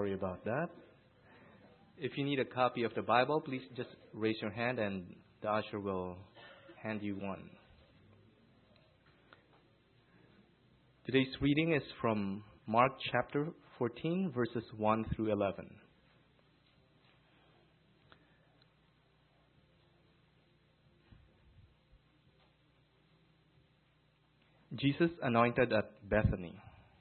Sorry about that. If you need a copy of the Bible, please just raise your hand and the usher will hand you one. Today's reading is from Mark chapter 14, verses 1 through 11. Jesus anointed at Bethany.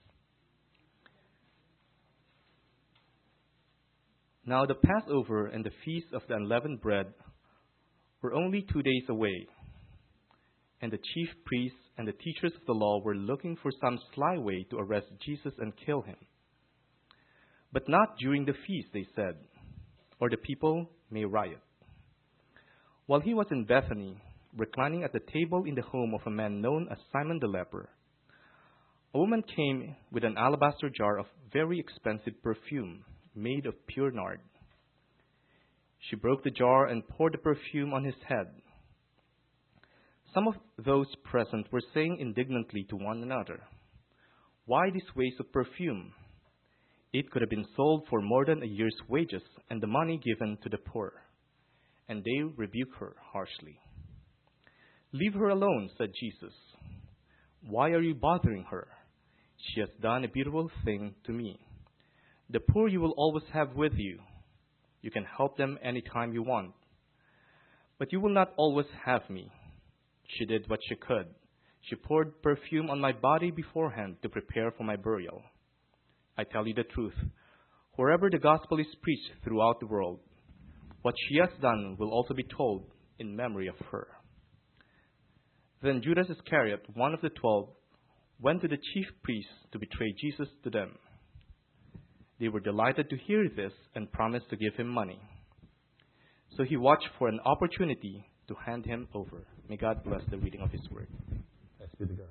Now the Passover and the Feast of the Unleavened Bread were only 2 days away, and the chief priests and the teachers of the law were looking for some sly way to arrest Jesus and kill him. But not during the feast, they said, or the people may riot. While he was in Bethany, reclining at the table in the home of a man known as Simon the leper, a woman came with an alabaster jar of very expensive perfume made of pure nard. She broke the jar and poured the perfume on his head. Some of those present were saying indignantly to one another, "Why this waste of perfume? It could have been sold for more than a year's wages and the money given to the poor." And they rebuked her harshly. "Leave her alone," said Jesus. "Why are you bothering her? She has done a beautiful thing to me. The poor you will always have with you. You can help them any time you want. But you will not always have me." She did what she could. She poured perfume on my body beforehand to prepare for my burial. I tell you the truth, wherever the gospel is preached throughout the world, what she has done will also be told in memory of her. Then Judas Iscariot, one of the 12, went to the chief priests to betray Jesus to them. They were delighted to hear this and promised to give him money. So he watched for an opportunity to hand him over. May God bless the reading of his word. Thanks be to God.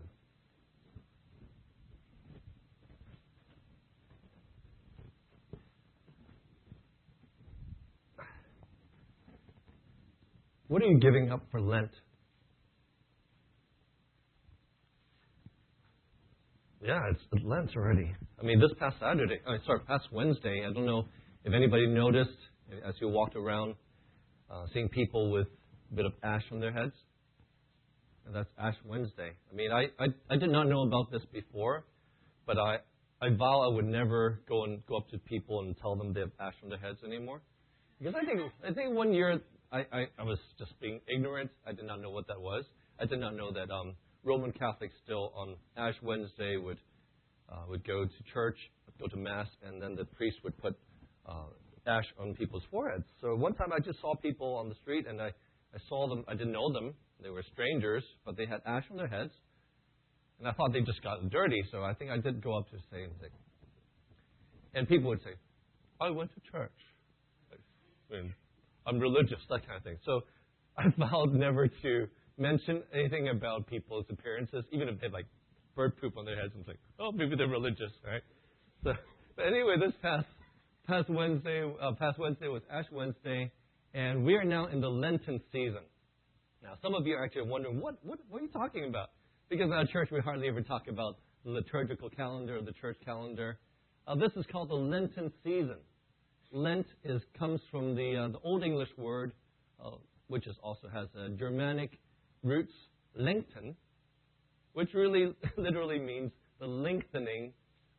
What are you giving up for Lent? Yeah, it's Lent already. I mean, this past Wednesday, I don't know if anybody noticed as you walked around seeing people with a bit of ash on their heads. And that's Ash Wednesday. I mean, I did not know about this before, but I vow I would never go up to people and tell them they have ash on their heads anymore. Because I think one year I was just being ignorant. I did not know what that was. I did not know that Roman Catholics still on Ash Wednesday would go to church, go to Mass, and then the priest would put ash on people's foreheads. So one time I just saw people on the street, and I saw them. I didn't know them. They were strangers, but they had ash on their heads. And I thought they just got dirty, so I think I did go up to say anything. And people would say, "I went to church. I'm religious," that kind of thing. So I vowed never to mention anything about people's appearances, even if they had like bird poop on their heads. And like, oh, maybe they're religious, right? So, but anyway, this past Wednesday was Ash Wednesday, and we are now in the Lenten season. Now, some of you are actually wondering, what are you talking about? Because in our church, we hardly ever talk about the liturgical calendar or the church calendar. This is called the Lenten season. Lent comes from the Old English word, which also has Germanic roots, lengthen, which really literally means the lengthening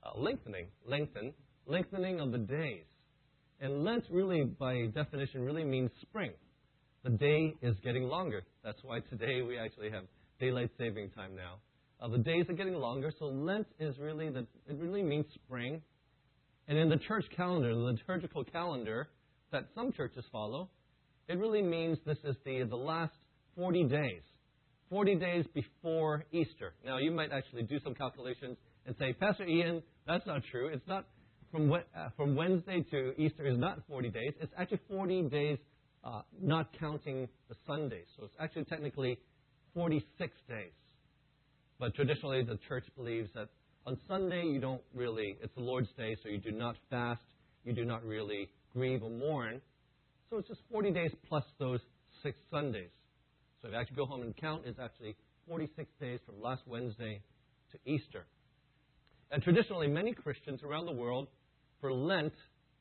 of the days. And Lent really, by definition, really means spring. The day is getting longer. That's why today we actually have daylight saving time now. The days are getting longer, so Lent is really it really means spring. And in the church calendar, the liturgical calendar that some churches follow, it really means this is the last 40 days. 40 days before Easter. Now, you might actually do some calculations and say, "Pastor Ian, that's not true. It's not from Wednesday to Easter is not 40 days. It's actually 40 days, not counting the Sundays. So it's actually technically 46 days. But traditionally, the church believes that on Sunday, it's the Lord's Day, so you do not fast. You do not really grieve or mourn. So it's just 40 days plus those 6 Sundays. So if you actually go home and count, it's actually 46 days from last Wednesday to Easter. And traditionally, many Christians around the world, for Lent,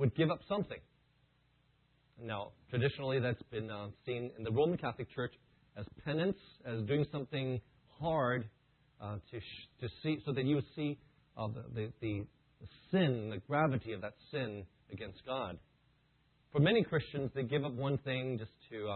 would give up something. Now, traditionally, that's been seen in the Roman Catholic Church as penance, as doing something hard to see, so that you would see the sin, the gravity of that sin against God. For many Christians, they give up one thing just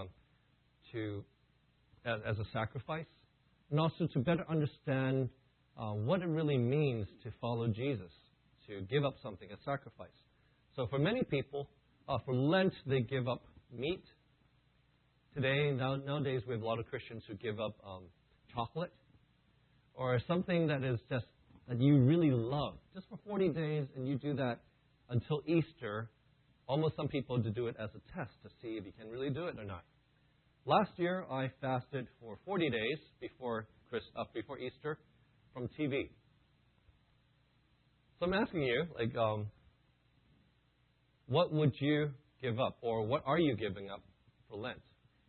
as a sacrifice, and also to better understand what it really means to follow Jesus, to give up something, a sacrifice. So for many people, for Lent, they give up meat. Nowadays, we have a lot of Christians who give up chocolate, or something that is just that you really love, just for 40 days, and you do that until Easter. Almost some people to do it as a test to see if you can really do it or not. Last year, I fasted for 40 days before Easter from TV. So I'm asking you, what would you give up, or what are you giving up for Lent?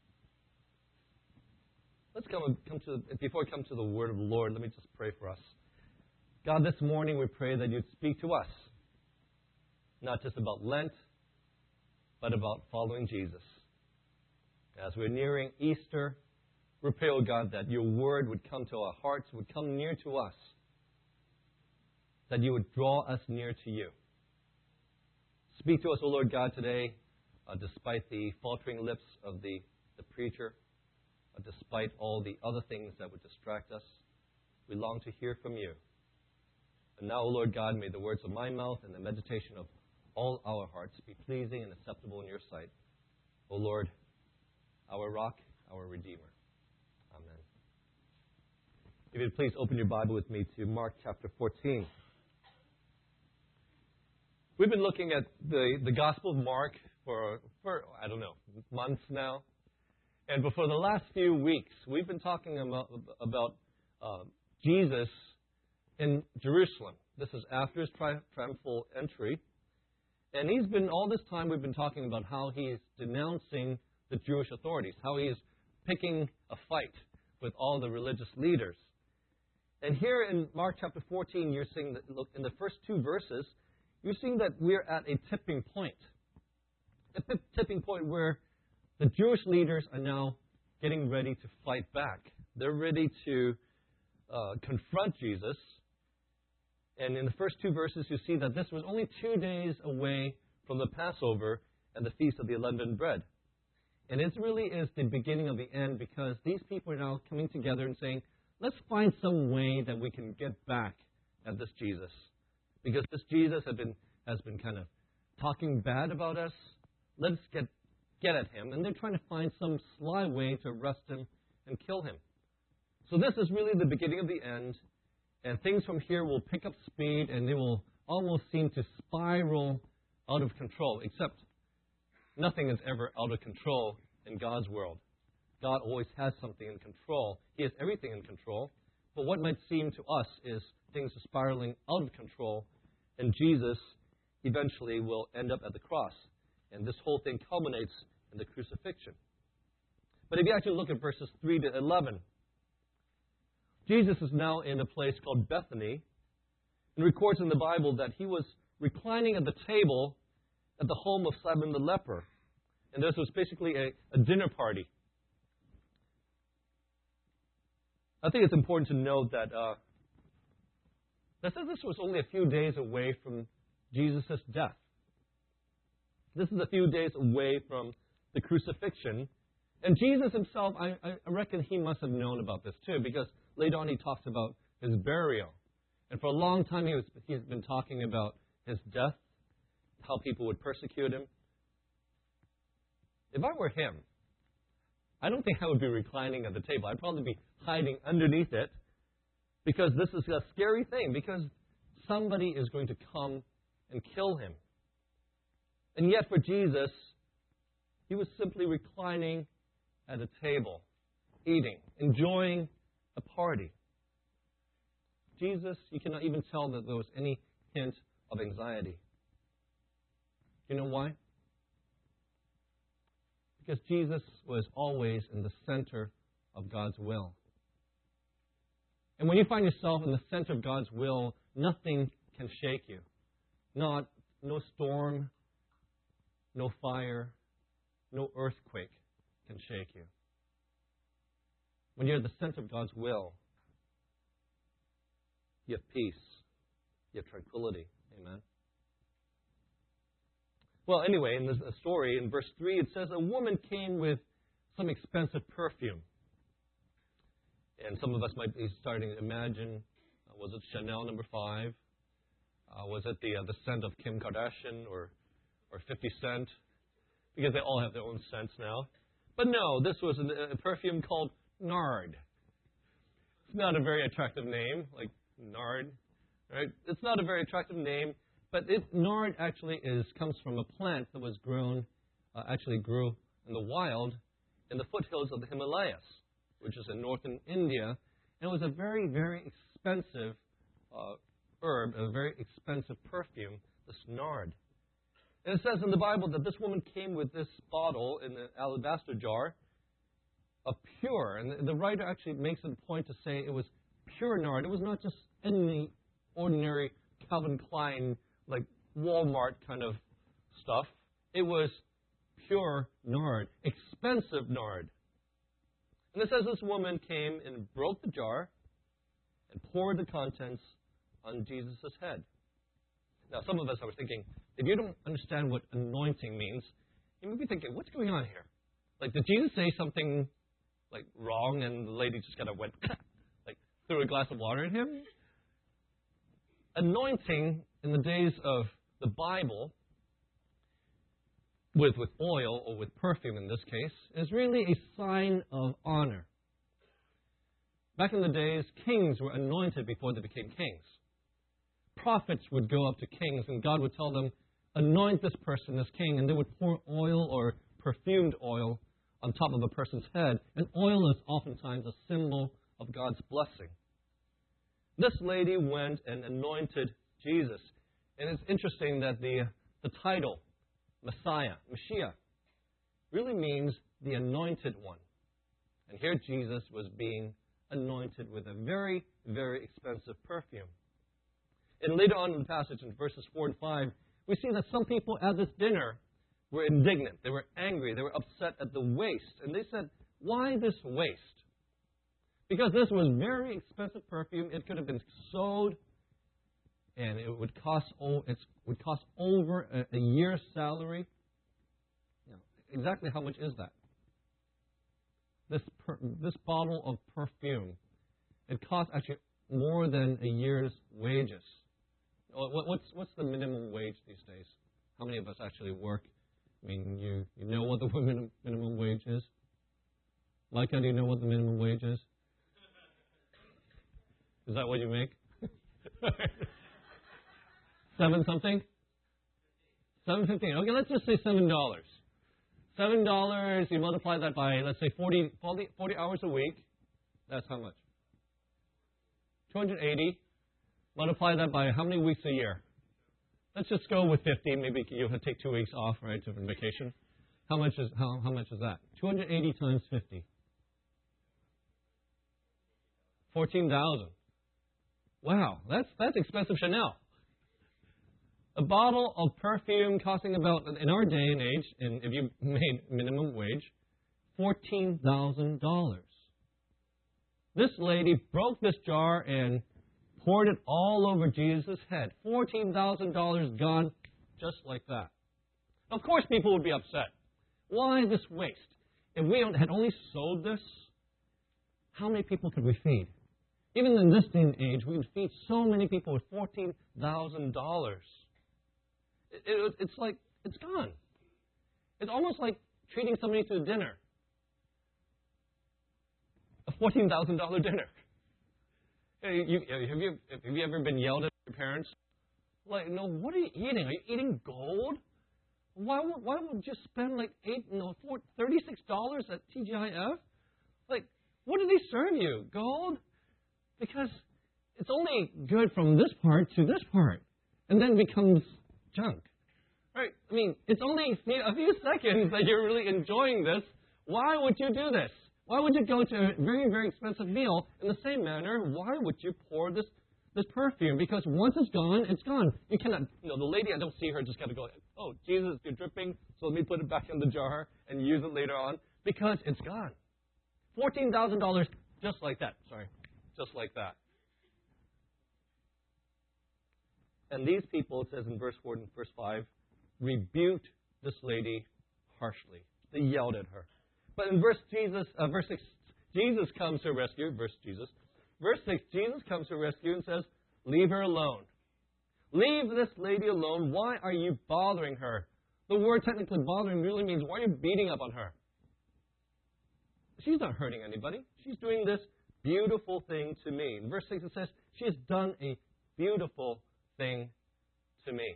Let's before we come to the word of the Lord, let me just pray for us. God, this morning we pray that you'd speak to us, not just about Lent, but about following Jesus. As we're nearing Easter, we pray, oh God, that your word would come to our hearts, would come near to us, that you would draw us near to you. Speak to us, O Lord God, today, despite the faltering lips of the preacher, despite all the other things that would distract us. We long to hear from you. And now, O Lord God, may the words of my mouth and the meditation of all our hearts be pleasing and acceptable in your sight. O Lord, our rock, our Redeemer. Amen. If you'd please open your Bible with me to Mark chapter 14. We've been looking at the Gospel of Mark for months now. And for the last few weeks, we've been talking about Jesus in Jerusalem. This is after his triumphal entry. And all this time we've been talking about how he's denouncing the Jewish authorities, how he is picking a fight with all the religious leaders. And here in Mark chapter 14, you're seeing that, look, in the first two verses, you're seeing that we're at a tipping point. A tipping point where the Jewish leaders are now getting ready to fight back. They're ready to confront Jesus. And in the first two verses, you see that this was only 2 days away from the Passover and the Feast of the Unleavened Bread. And it really is the beginning of the end, because these people are now coming together and saying, let's find some way that we can get back at this Jesus. Because this Jesus has been kind of talking bad about us. Let's get at him. And they're trying to find some sly way to arrest him and kill him. So this is really the beginning of the end. And things from here will pick up speed, and they will almost seem to spiral out of control, except nothing is ever out of control in God's world. God always has something in control. He has everything in control. But what might seem to us is things are spiraling out of control, and Jesus eventually will end up at the cross. And this whole thing culminates in the crucifixion. But if you actually look at verses 3 to 11, Jesus is now in a place called Bethany, and records in the Bible that he was reclining at the table at the home of Simon the leper. And this was basically a dinner party. I think it's important to note that this was only a few days away from Jesus' death. This is a few days away from the crucifixion. And Jesus himself, I reckon he must have known about this too, because later on he talks about his burial. And for a long time he's been talking about his death, how people would persecute him. If I were him, I don't think I would be reclining at the table. I'd probably be hiding underneath it, because this is a scary thing, because somebody is going to come and kill him. And yet for Jesus, he was simply reclining at a table, eating, enjoying a party. Jesus, you cannot even tell that there was any hint of anxiety. You know why? Because Jesus was always in the center of God's will. And when you find yourself in the center of God's will, nothing can shake you. No storm, no fire, no earthquake can shake you. When you're at the center of God's will, you have peace, you have tranquility. Amen. Well, anyway, in the story, in verse 3, it says, a woman came with some expensive perfume. And some of us might be starting to imagine, was it Chanel No. 5? Was it the scent of Kim Kardashian or 50 Cent? Because they all have their own scents now. But no, this was a perfume called Nard. It's not a very attractive name, like Nard. Right? It's not a very attractive name, but Nard actually comes from a plant that was grew in the wild in the foothills of the Himalayas, which is in northern India. And it was a very, very expensive herb, a very expensive perfume, this nard. And it says in the Bible that this woman came with this bottle in an alabaster jar of pure, and the writer actually makes it a point to say it was pure nard. It was not just any ordinary Calvin Klein, like Walmart kind of stuff. It was pure nard, expensive nard. And it says this woman came and broke the jar and poured the contents on Jesus' head. Now, some of us are thinking, if you don't understand what anointing means, you may be thinking, what's going on here? Like, did Jesus say something like wrong and the lady just kind of went, like, threw a glass of water at him? Anointing in the days of the Bible, with oil or with perfume in this case, is really a sign of honor. Back in the days, kings were anointed before they became kings. Prophets would go up to kings and God would tell them, anoint this person as king, and they would pour oil or perfumed oil on top of a person's head. And oil is oftentimes a symbol of God's blessing. This lady went and anointed Jesus. And it's interesting that the title, Messiah, Mashiach, really means the anointed one. And here Jesus was being anointed with a very, very expensive perfume. And later on in the passage, in verses 4 and 5, we see that some people at this dinner were indignant. They were angry. They were upset at the waste. And they said, why this waste? Because this was very expensive perfume. It could have been sold, and it would cost over a year's salary. Exactly how much is that? This bottle of perfume, it costs actually more than a year's wages. What's the minimum wage these days? How many of us actually work? I mean, you know what the minimum wage is? Micah, do you know what the minimum wage is? Is that what you make? 7 something? $7.15. Okay, let's just say $7. $7, you multiply that by, let's say, 40 hours a week. That's how much? 280. Multiply that by how many weeks a year? Let's just go with 50. Maybe you'll take 2 weeks off, right, to vacation. How much is that? 280 times 50. 14,000. Wow, that's expensive Chanel. A bottle of perfume costing about, in our day and age, and if you made minimum wage, $14,000. This lady broke this jar and poured it all over Jesus' head. $14,000 gone just like that. Of course people would be upset. Why this waste? If we had only sold this, how many people could we feed? Even in this day and age, we would feed so many people with $14,000. It's like, it's gone. It's almost like treating somebody to a dinner. A $14,000 dinner. Have you ever been yelled at by your parents? Like, no, what are you eating? Are you eating gold? Why would you spend like $36 at TGIF? Like, what do they serve you? Gold? Because it's only good from this part to this part, and then becomes junk. Right? I mean, it's only a few seconds that you're really enjoying this. Why would you do this? Why would you go to a very, very expensive meal in the same manner? Why would you pour this this perfume, because once it's gone, it's gone. You cannot, the lady, I don't see her just got to go, oh, Jesus, you're dripping, so let me put it back in the jar and use it later on, because it's gone. $14,000 just like that. Just like that. And these people, it says in verse 4 and verse 5, rebuked this lady harshly. They yelled at her. But in verse 6, Jesus comes to rescue. Verse 6, Jesus comes to rescue and says, leave her alone. Leave this lady alone. Why are you bothering her? The word technically bothering really means, why are you beating up on her? She's not hurting anybody. She's doing this beautiful thing to me. In verse 6 it says, she has done a beautiful thing to me.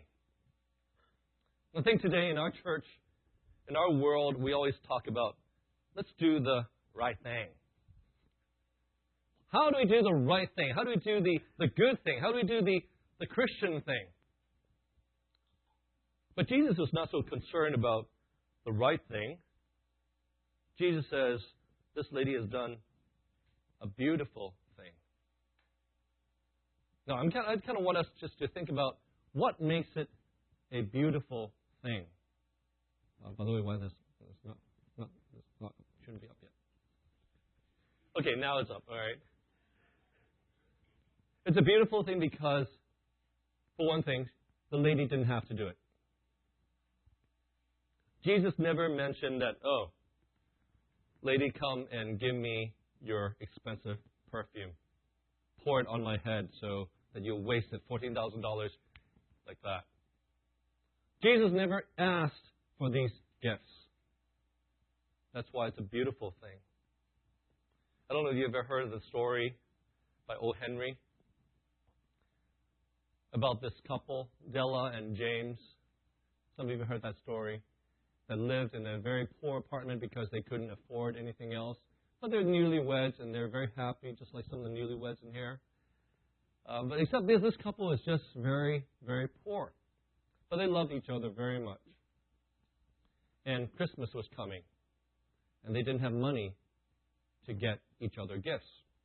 I think today in our church, in our world, we always talk about, let's do the right thing. How do we do the right thing? How do we do the good thing? How do we do the Christian thing? But Jesus is not so concerned about the right thing. Jesus says, this lady has done a beautiful thing. Now, I kind of want us just to think about what makes it a beautiful thing. By the way, why this shouldn't be up yet. Okay, now it's up. All right. It's a beautiful thing because, for one thing, the lady didn't have to do it. Jesus never mentioned that, oh, lady, come and give me your expensive perfume. Pour it on my head so that you'll waste it, $14,000 like that. Jesus never asked for these gifts. That's why it's a beautiful thing. I don't know if you've ever heard of the story by O. Henry about this couple, Della and James. Some of you have heard that story. That lived in a very poor apartment because they couldn't afford anything else. But they're newlyweds and they're very happy, just like some of the newlyweds in here. But except this couple is just very, very poor. But they loved each other very much. And Christmas was coming. And they didn't have money to get each other gifts.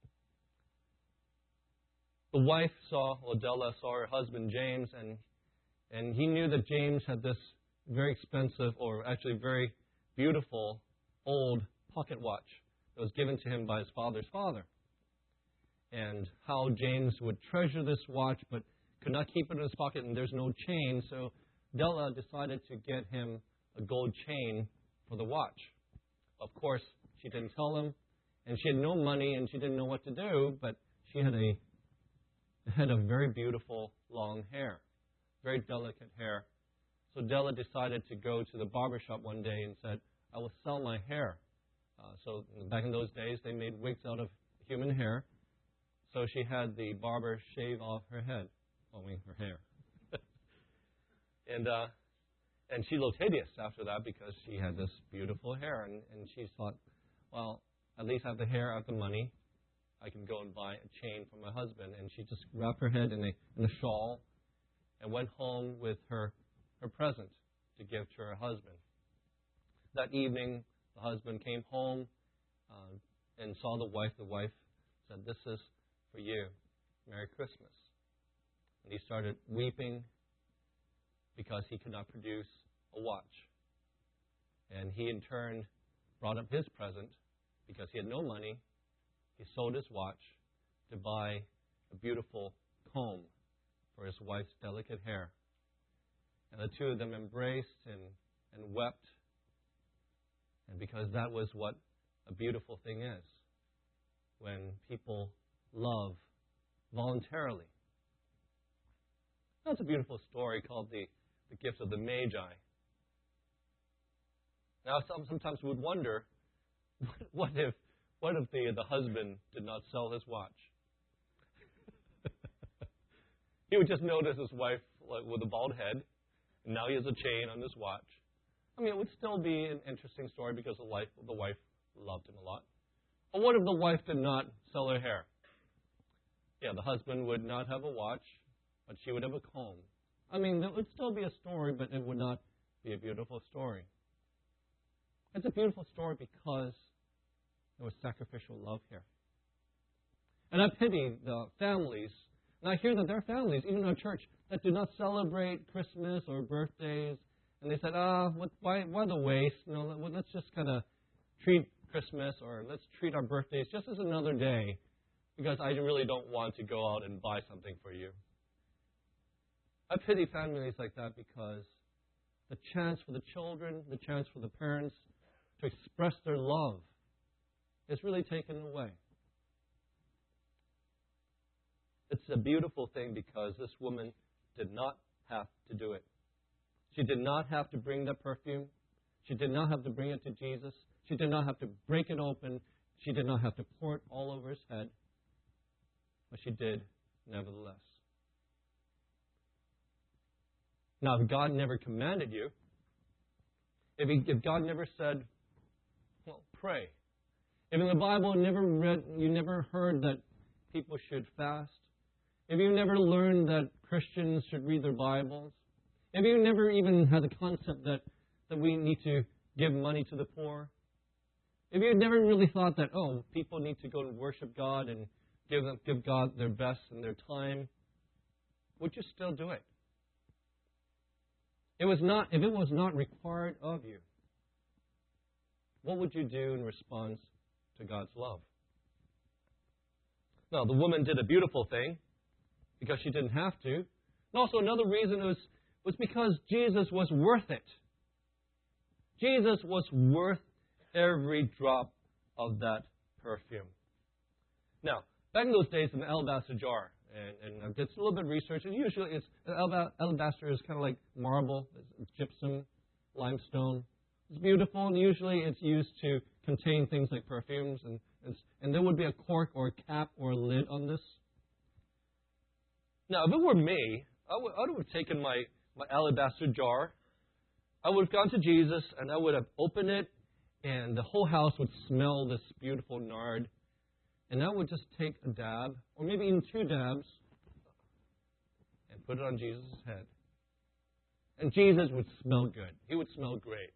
The wife Della saw her husband James, and he knew that James had this very expensive, or actually very beautiful, old pocket watch that was given to him by his father's father. And how James would treasure this watch, but could not keep it in his pocket, and there's no chain, so Della decided to get him a gold chain for the watch. Of course, she didn't tell him, and she had no money, and she didn't know what to do, but she had a head of very beautiful long hair, very delicate hair. So Della decided to go to the barber shop one day and said, I will sell my hair. So back in those days, they made wigs out of human hair. So she had the barber shave off her head, her hair. And she looked hideous after that because she had this beautiful hair. And she thought, well, at least I have the hair, I have the money. I can go and buy a chain for my husband. And she just wrapped her head in a shawl and went home with her present to give to her husband. That evening, the husband came home and saw the wife. The wife said, this is for you. Merry Christmas. And he started weeping because he could not produce a watch. And he in turn brought up his present because he had no money. He sold his watch to buy a beautiful comb for his wife's delicate hair. And the two of them embraced and wept. And because that was what a beautiful thing is. When people love voluntarily. That's a beautiful story called the Gift of the Magi. Now, sometimes we would wonder, what if the husband did not sell his watch? He would just notice his wife with a bald head, and now he has a chain on his watch. I mean, it would still be an interesting story because the wife loved him a lot. Or what if the wife did not sell her hair? Yeah, the husband would not have a watch, but she would have a comb. I mean, there would still be a story, but it would not be a beautiful story. It's a beautiful story because there was sacrificial love here. And I pity the families. And I hear that there are families, even in our church, that do not celebrate Christmas or birthdays. And they said, why the waste? Let's just kind of treat Christmas or let's treat our birthdays just as another day because I really don't want to go out and buy something for you. I pity families like that because the chance for the children, the chance for the parents to express their love is really taken away. It's a beautiful thing because this woman did not have to do it. She did not have to bring that perfume. She did not have to bring it to Jesus. She did not have to break it open. She did not have to pour it all over his head. But she did nevertheless. Now, if God never commanded you, if God never said, well, pray. If in the Bible you never heard that people should fast, if you never learned that Christians should read their Bibles, if you never even had the concept that we need to give money to the poor, if you never really thought that, people need to go and worship God and give God their best and their time, would you still do it? If it was not required of you, what would you do in response to God's love? Now, the woman did a beautiful thing because she didn't have to. And also another reason was because Jesus was worth it. Jesus was worth every drop of that perfume. Now, back in those days, an alabaster jar, and I did a little bit of research, and usually alabaster is kind of like marble, it's gypsum, limestone. It's beautiful, and usually it's used to contain things like perfumes, and there would be a cork or a cap or a lid on this. Now, if it were me, I would have taken my alabaster jar, I would have gone to Jesus, and I would have opened it, and the whole house would smell this beautiful nard. And I would just take a dab, or maybe even 2 dabs, and put it on Jesus' head. And Jesus would smell good. He would smell great.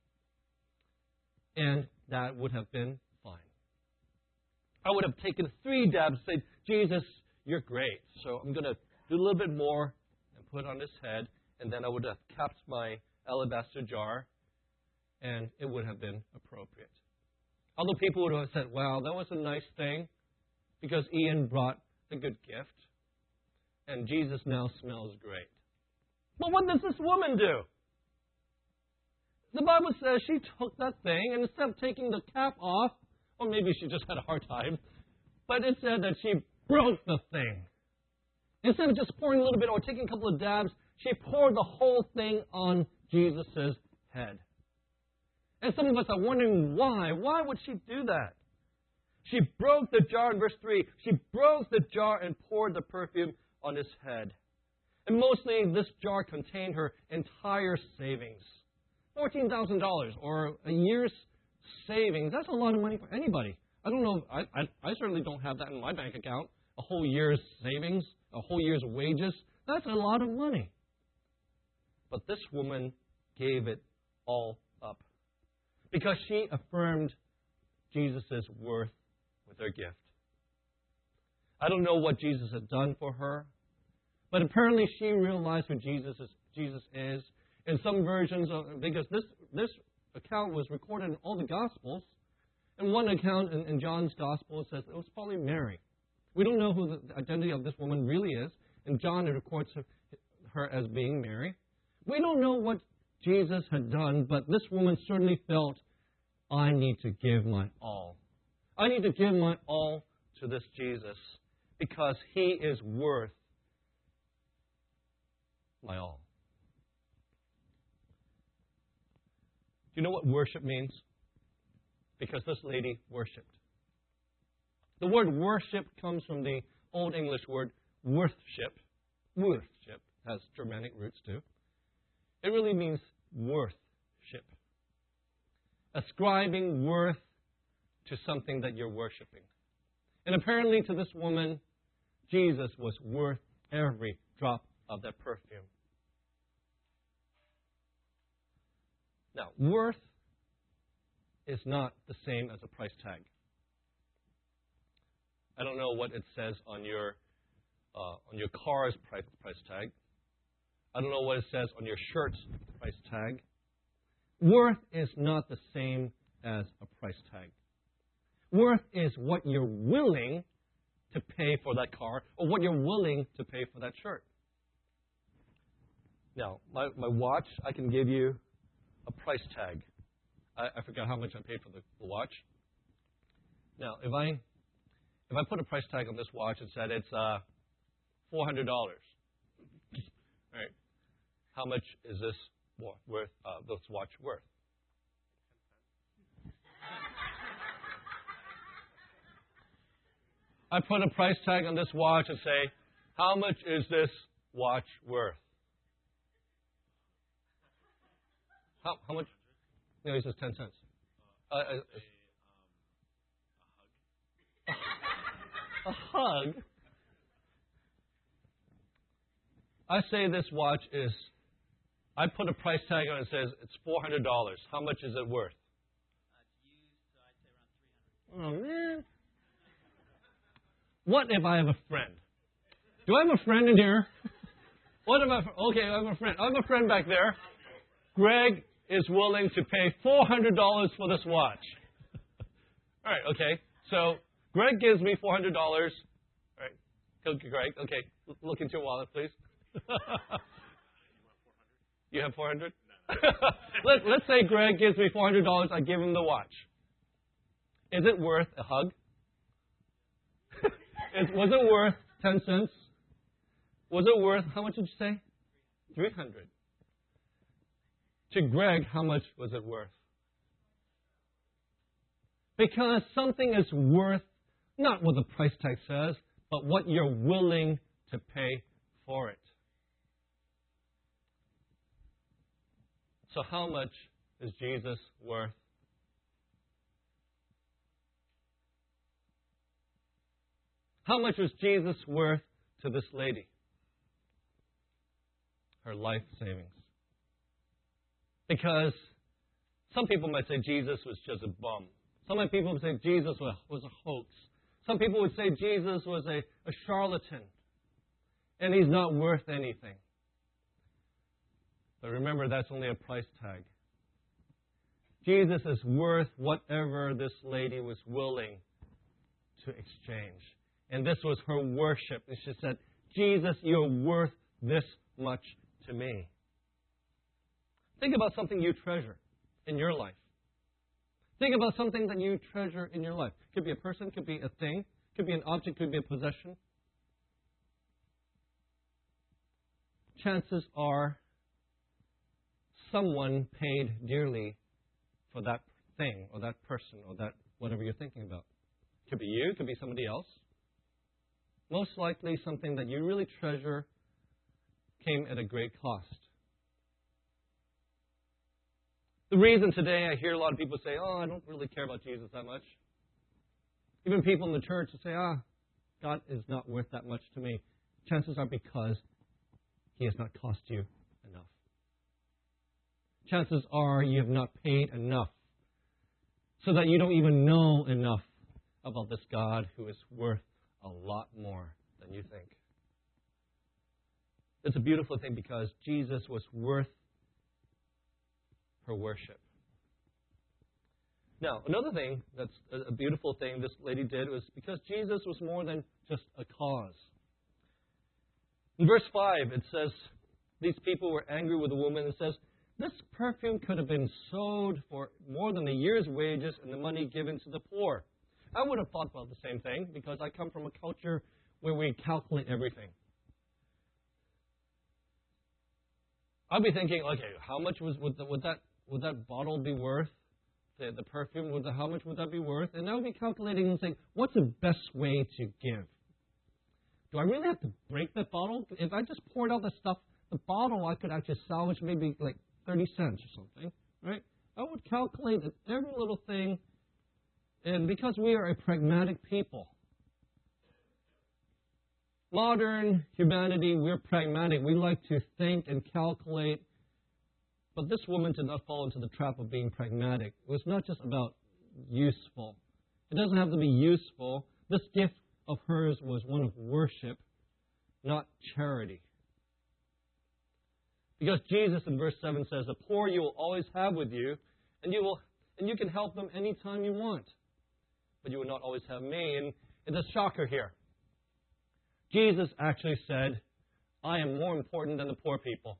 And that would have been fine. I would have taken 3 dabs and said, Jesus, you're great. So I'm going to do a little bit more and put it on his head. And then I would have capped my alabaster jar, and it would have been appropriate. Other people would have said, wow, that was a nice thing because Ian brought a good gift and Jesus now smells great. But what does this woman do? The Bible says she took that thing and instead of taking the cap off, or maybe she just had a hard time, but it said that she broke the thing. Instead of just pouring a little bit or taking a couple of dabs, she poured the whole thing on Jesus' head. And some of us are wondering why. Why would she do that? She broke the jar in verse 3. She broke the jar and poured the perfume on his head. And mostly this jar contained her entire savings. $14,000 or a year's savings. That's a lot of money for anybody. I don't know. I certainly don't have that in my bank account. A whole year's savings, a whole year's wages. That's a lot of money. But this woman gave it all up. Because she affirmed Jesus' worth with her gift. I don't know what Jesus had done for her, but apparently she realized who Jesus is. In some versions, because this account was recorded in all the Gospels, in one account in John's Gospel it says it was probably Mary. We don't know who the identity of this woman really is. In John it records her as being Mary. We don't know what Jesus had done, but this woman certainly felt, I need to give my all. I need to give my all to this Jesus because he is worth my all. Do you know what worship means? Because this lady worshipped. The word worship comes from the Old English word worthship. Worthship has Germanic roots too. It really means worthship. Ascribing worth to something that you're worshiping. And apparently to this woman, Jesus was worth every drop of that perfume. Now, worth is not the same as a price tag. I don't know what it says on your on your car's price tag. I don't know what it says on your shirt's price tag. Worth is not the same as a price tag. Worth is what you're willing to pay for that car or what you're willing to pay for that shirt. Now, my watch, I can give you a price tag. I forgot how much I paid for the watch. Now, if I put a price tag on this watch and said it's $400, right? How much is this watch worth? I put a price tag on this watch and say, how much is this watch worth? How much? No, he says 10 cents. A hug? I say this watch is, I put a price tag on it and says it's $400. How much is it worth? It's used, so I'd say around $300. Oh, man. What if I have a friend? Do I have a friend in here? What if okay, I have a friend. I have a friend back there. Greg is willing to pay $400 for this watch. All right, okay. So Greg gives me $400. All right. Okay, Greg, okay. Look into your wallet, please. You have 400? Let's say Greg gives me $400. I give him the watch. Is it worth a hug? Was it worth 10 cents? Was it worth, how much did you say? 300. To Greg, how much was it worth? Because something is worth not what the price tag says, but what you're willing to pay for it. So how much is Jesus worth? How much was Jesus worth to this lady? Her life savings. Because some people might say Jesus was just a bum. Some people would say Jesus was a hoax. Some people would say Jesus was a charlatan. And he's not worth anything. But remember, that's only a price tag. Jesus is worth whatever this lady was willing to exchange. And this was her worship. And she said, Jesus, you're worth this much to me. Think about something you treasure in your life. Think about something that you treasure in your life. Could be a person, could be a thing, could be an object, could be a possession. Chances are someone paid dearly for that thing or that person or that whatever you're thinking about. Could be you, could be somebody else. Most likely something that you really treasure came at a great cost. The reason today I hear a lot of people say, I don't really care about Jesus that much. Even people in the church will say, God is not worth that much to me. Chances are because He has not cost you enough. Chances are you have not paid enough so that you don't even know enough about this God who is worth a lot more than you think. It's a beautiful thing because Jesus was worth her worship. Now, another thing that's a beautiful thing this lady did was because Jesus was more than just a cause. In verse 5, it says, these people were angry with the woman. It says, this perfume could have been sold for more than a year's wages and the money given to the poor. I would have thought about the same thing because I come from a culture where we calculate everything. I'd be thinking, okay, how much would that bottle be worth? The perfume, how much would that be worth? And I would be calculating and saying, what's the best way to give? Do I really have to break that bottle? If I just poured out the stuff, the bottle I could actually salvage maybe like 30 cents or something, right? I would calculate every little thing. And because we are a pragmatic people, modern humanity, we're pragmatic. We like to think and calculate. But this woman did not fall into the trap of being pragmatic. It was not just about useful. It doesn't have to be useful. This gift of hers was one of worship. not charity. Because Jesus in verse 7 says, the poor you will always have with you, and you can help them anytime you want. But you will not always have me. And it's a shocker here. Jesus actually said, I am more important than the poor people.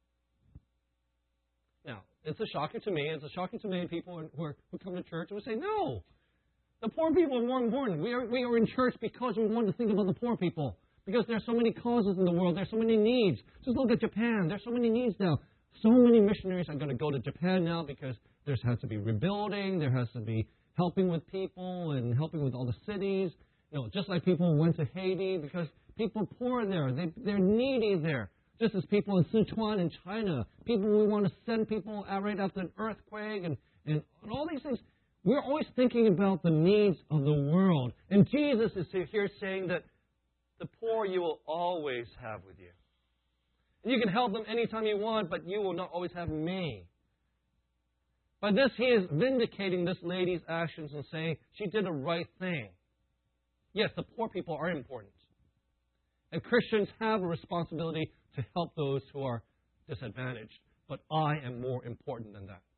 Now, it's a shocker to me. It's a shocker to many people who come to church and would say, no, the poor people are more important. We are in church because we want to think about the poor people. Because there are so many causes in the world. There are so many needs. Just look at Japan. There are so many needs now. So many missionaries are going to go to Japan now because there has to be rebuilding. There has to be helping with people and helping with all the cities. Just like people who went to Haiti because people are poor there. They're needy there. Just as people in Sichuan in China. People we want to send people out right after an earthquake and all these things. We're always thinking about the needs of the world. And Jesus is here saying that the poor you will always have with you. And you can help them anytime you want, but you will not always have me. By this, he is vindicating this lady's actions and saying she did the right thing. Yes, the poor people are important. And Christians have a responsibility to help those who are disadvantaged. But I am more important than that.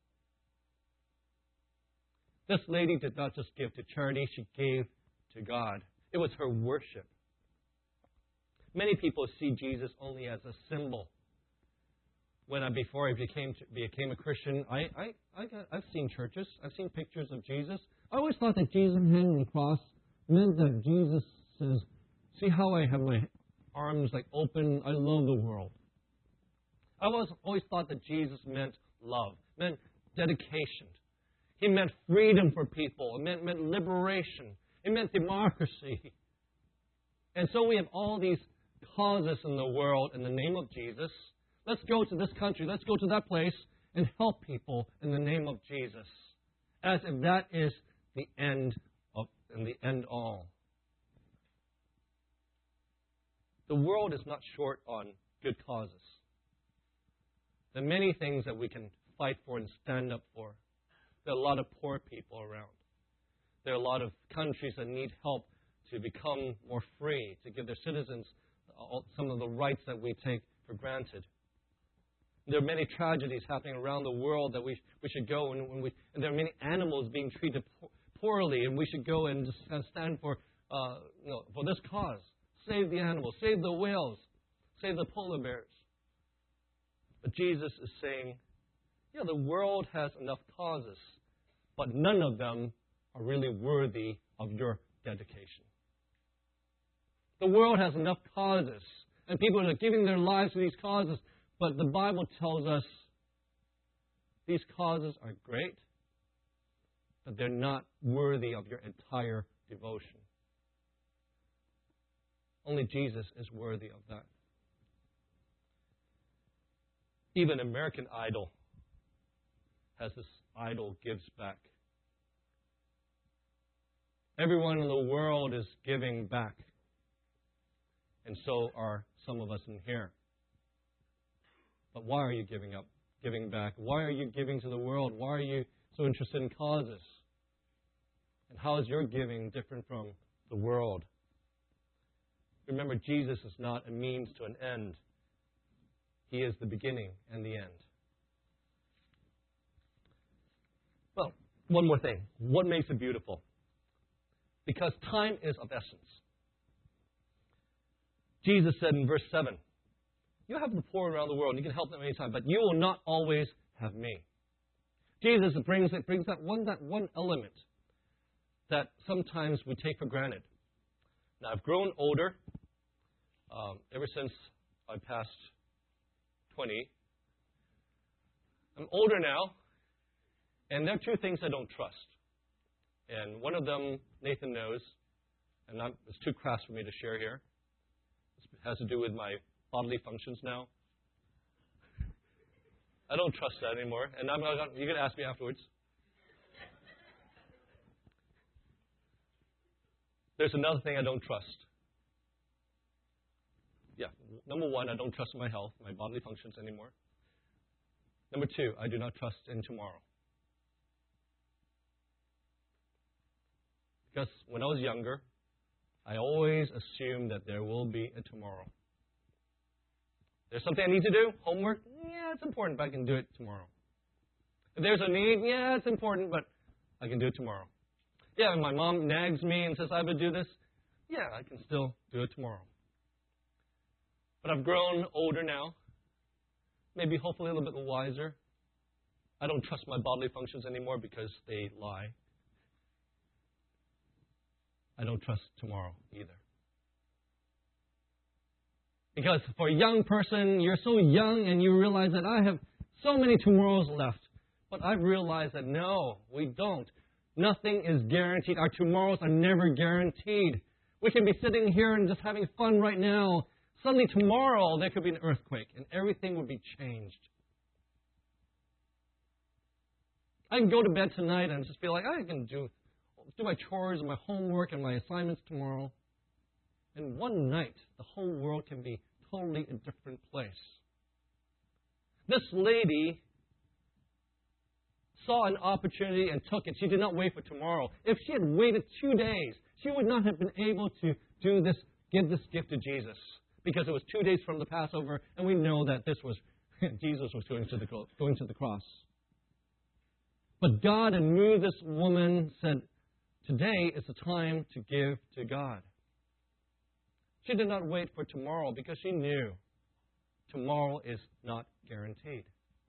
This lady did not just give to charity, she gave to God. It was her worship. Many people see Jesus only as a symbol. Before I became a Christian, I've seen churches. I've seen pictures of Jesus. I always thought that Jesus hanging on the cross meant that Jesus says, see how I have my arms open? I love the world. I always thought that Jesus meant love, meant dedication. He meant freedom for people. It meant liberation. It meant democracy. And so we have all these causes in the world in the name of Jesus. Let's go to this country. Let's go to that place and help people in the name of Jesus. As if that is the end and the end all. The world is not short on good causes. There are many things that we can fight for and stand up for. There are a lot of poor people around. There are a lot of countries that need help to become more free, to give their citizens some of the rights that we take for granted. There are many tragedies happening around the world that we should go and there are many animals being treated poorly, and we should go and just stand for this cause. Save the animals, save the whales, save the polar bears. But Jesus is saying, the world has enough causes, but none of them are really worthy of your dedication. The world has enough causes, and people are giving their lives to these causes, but the Bible tells us these causes are great, but they're not worthy of your entire devotion. Only Jesus is worthy of that. Even American Idol has this idol gives back. Everyone in the world is giving back. And so are some of us in here. But why are you giving back? Why are you giving to the world? Why are you so interested in causes? And how is your giving different from the world? Remember, Jesus is not a means to an end. He is the beginning and the end. Well, one more thing. What makes it beautiful? Because time is of essence. Jesus said in verse 7, you have the poor around the world, and you can help them anytime, but you will not always have me. Jesus brings that one element that sometimes we take for granted. Now, I've grown older ever since I passed 20. I'm older now, and there are two things I don't trust. And one of them, Nathan knows, and it's too crass for me to share here. It has to do with my bodily functions now. I don't trust that anymore, and you're going to ask me afterwards. There's another thing I don't trust. Yeah, number one, I don't trust my health, my bodily functions anymore. Number two, I do not trust in tomorrow. Because when I was younger, I always assumed that there will be a tomorrow. There's something I need to do, homework, yeah, it's important, but I can do it tomorrow. If there's a need, yeah, it's important, but I can do it tomorrow. Yeah, my mom nags me and says I have to do this. Yeah, I can still do it tomorrow. But I've grown older now, maybe hopefully a little bit wiser. I don't trust my bodily functions anymore because they lie. I don't trust tomorrow either. Because for a young person, you're so young and you realize that I have so many tomorrows left. But I've realized that no, we don't. Nothing is guaranteed. Our tomorrows are never guaranteed. We can be sitting here and just having fun right now. Suddenly tomorrow there could be an earthquake and everything would be changed. I can go to bed tonight and just feel like I can do my chores and my homework and my assignments tomorrow. And one night, the whole world can be totally a different place. This lady saw an opportunity and took it. She did not wait for tomorrow. If she had waited 2 days, she would not have been able to give this gift to Jesus, because it was 2 days from the Passover, and we know that Jesus was going to the cross. But God had moved this woman, said, today is the time to give to God. She did not wait for tomorrow because she knew tomorrow is not guaranteed.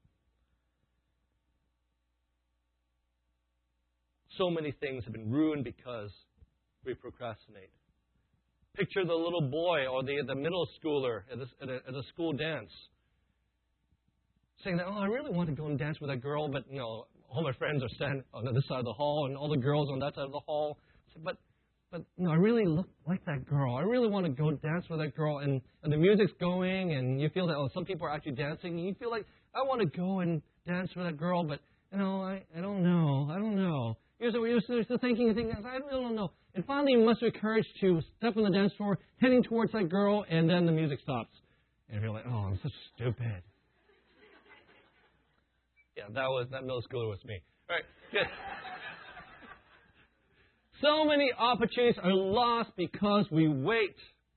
So many things have been ruined because we procrastinate. Picture the little boy or the middle schooler at a school dance saying that, I really want to go and dance with that girl, but all my friends are standing on the other side of the hall and all the girls on that side of the hall. But I really like that girl. I really want to go dance with that girl. And the music's going and you feel that, some people are actually dancing. And you feel like, I want to go and dance with that girl, but, I don't know. You're still thinking, I really don't know. And finally you muster courage to step on the dance floor, heading towards that girl, and then the music stops. And you're like, I'm so stupid. Yeah, that middle schooler was me. All right, good. So many opportunities are lost because we wait.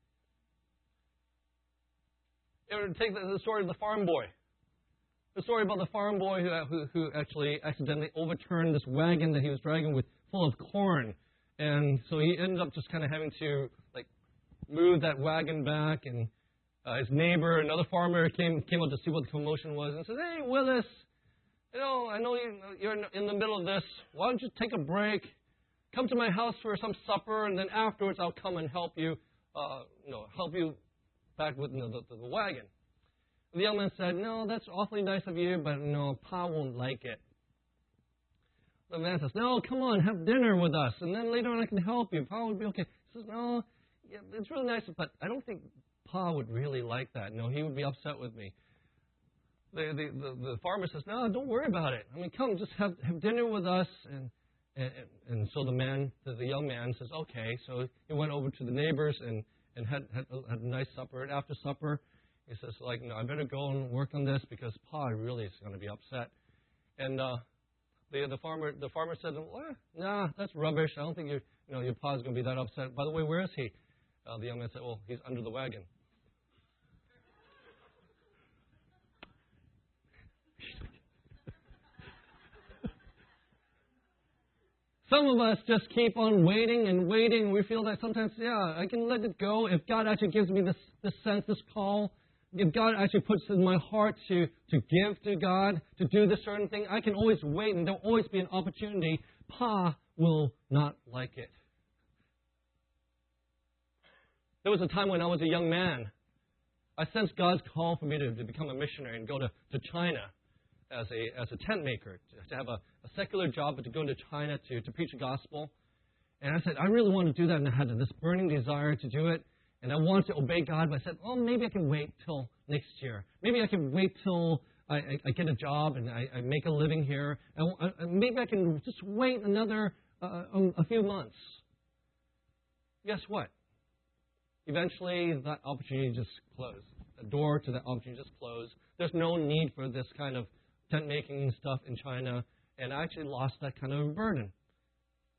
Take the story of the farm boy. The story about the farm boy who actually accidentally overturned this wagon that he was dragging full of corn. And so he ended up just kind of having to move that wagon back. And his neighbor, another farmer, came out to see what the commotion was and said, "Hey, Willis, I know you're in the middle of this. Why don't you take a break? Come to my house for some supper, and then afterwards I'll come and help you back with the wagon." The young man said, "No, that's awfully nice of you, but no, Pa won't like it." The man says, "No, come on, have dinner with us, and then later on I can help you. Pa would be okay." He says, "No, yeah, it's really nice, but I don't think Pa would really like that. No, he would be upset with me." The farmer says, "No, don't worry about it. Come, just have dinner with us." And so the young man says, "Okay." So he went over to the neighbors and had a nice supper. And after supper, he says, "No, I better go and work on this because Pa really is going to be upset." And the farmer said, "Well, nah, that's rubbish. I don't think your Pa's going to be that upset. By the way, where is he?" The young man said, "Well, he's under the wagon." Some of us just keep on waiting and waiting. We feel that sometimes, I can let it go. If God actually gives me this sense, this call, if God actually puts in my heart to give to God, to do this certain thing, I can always wait and there'll always be an opportunity. Pa will not like it. There was a time when I was a young man. I sensed God's call for me to become a missionary and go to China as a tent maker, to have a secular job, but to go into China to preach the gospel. And I said, I really want to do that, and I had this burning desire to do it. And I wanted to obey God, but I said, maybe I can wait till next year. Maybe I can wait till I get a job and I make a living here. Maybe I can just wait another a few months. Guess what? Eventually, that opportunity just closed. The door to that opportunity just closed. There's no need for this kind of tent making stuff in China, and I actually lost that kind of burden.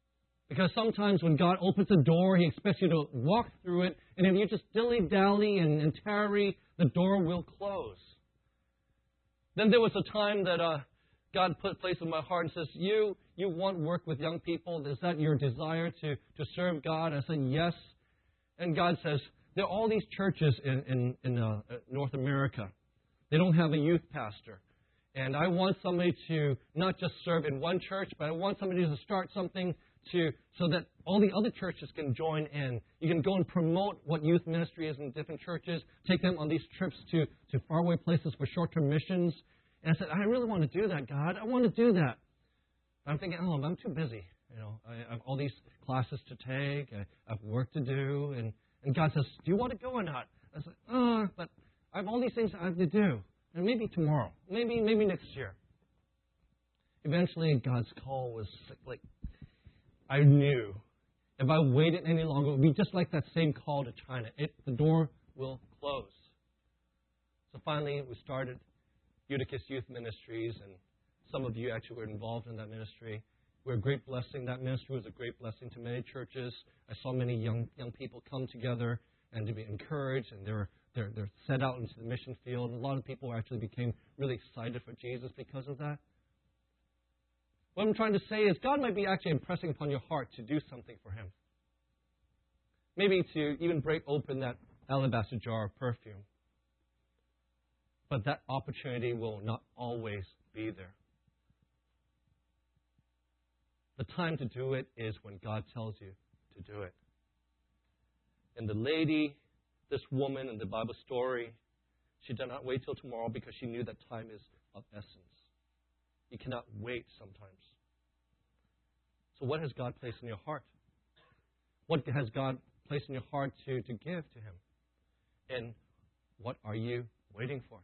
Because sometimes when God opens a door, He expects you to walk through it, and if you just dilly-dally and tarry, the door will close. Then there was a time that God put a place in my heart and says, you want work with young people? Is that your desire to serve God? I said, yes. And God says, there are all these churches in North America. They don't have a youth pastor. And I want somebody to not just serve in one church, but I want somebody to start something so that all the other churches can join in. You can go and promote what youth ministry is in different churches, take them on these trips to faraway places for short-term missions. And I said, I really want to do that, God. I want to do that. But I'm thinking, I'm too busy. I have all these classes to take. I have work to do. And God says, do you want to go or not? I said, but I have all these things I have to do. And maybe tomorrow. Maybe next year. Eventually, God's call was like, I knew if I waited any longer, it would be just like that same call to China. The door will close. So finally, we started Eutychus Youth Ministries, and some of you actually were involved in that ministry. We're a great blessing. That ministry was a great blessing to many churches. I saw many young people come together and to be encouraged, and they're set out into the mission field. And a lot of people actually became really excited for Jesus because of that. What I'm trying to say is God might be actually impressing upon your heart to do something for Him. Maybe to even break open that alabaster jar of perfume. But that opportunity will not always be there. The time to do it is when God tells you to do it. And the lady, this woman in the Bible story, she did not wait till tomorrow because she knew that time is of essence. You cannot wait sometimes. So what has God placed in your heart? What has God placed in your heart to give to Him? And what are you waiting for?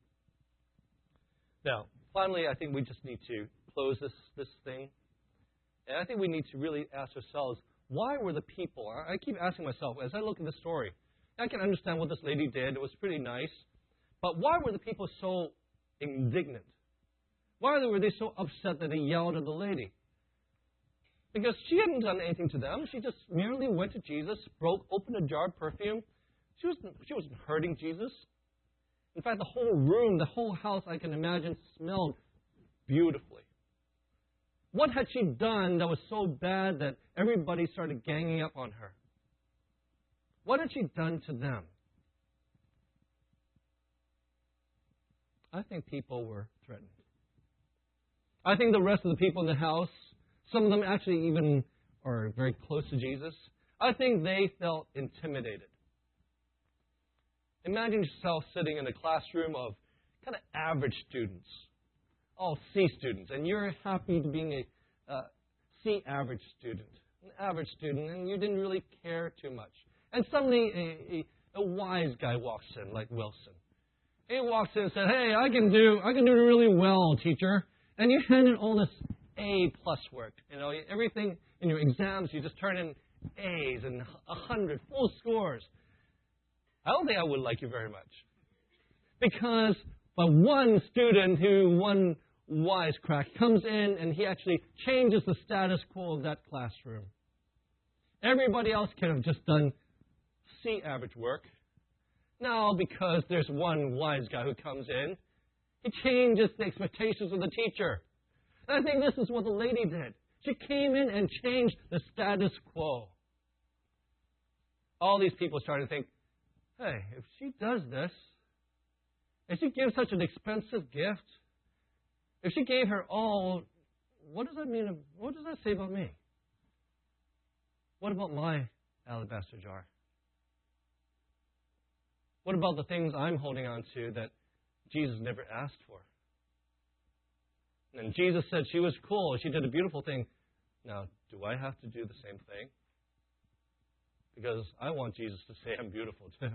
Now, finally, I think we just need to close this thing. And I think we need to really ask ourselves, why were the people? I keep asking myself, as I look at the story, I can understand what this lady did. It was pretty nice. But why were the people so indignant? Why were they so upset that they yelled at the lady? Because she hadn't done anything to them. She just merely went to Jesus, opened a jar of perfume. She wasn't hurting Jesus. In fact, the whole room, the whole house, I can imagine, smelled beautifully. What had she done that was so bad that everybody started ganging up on her? What had she done to them? I think people were threatened. I think the rest of the people in the house, some of them actually even are very close to Jesus, I think they felt intimidated. Imagine yourself sitting in a classroom of kind of average students, all C students, and you're happy to being a C average student, an average student, and you didn't really care too much. And suddenly a wise guy walks in, like Wilson. He walks in and says, "Hey, I can do really well, teacher." And you hand in all this A+ work. Everything in your exams, you just turn in A's and 100 full scores. I don't think I would like you very much. Because but one student one wisecrack comes in and he actually changes the status quo of that classroom. Everybody else could have just done C average work. Now, because there's one wise guy who comes in, he changes the expectations of the teacher. And I think this is what the lady did. She came in and changed the status quo. All these people started to think, hey, if she does this, if she gives such an expensive gift, if she gave her all, what does that mean? What does that say about me? What about my alabaster jar? What about the things I'm holding on to that Jesus never asked for? And Jesus said she was cool. She did a beautiful thing. Now, do I have to do the same thing? Because I want Jesus to say I'm beautiful too.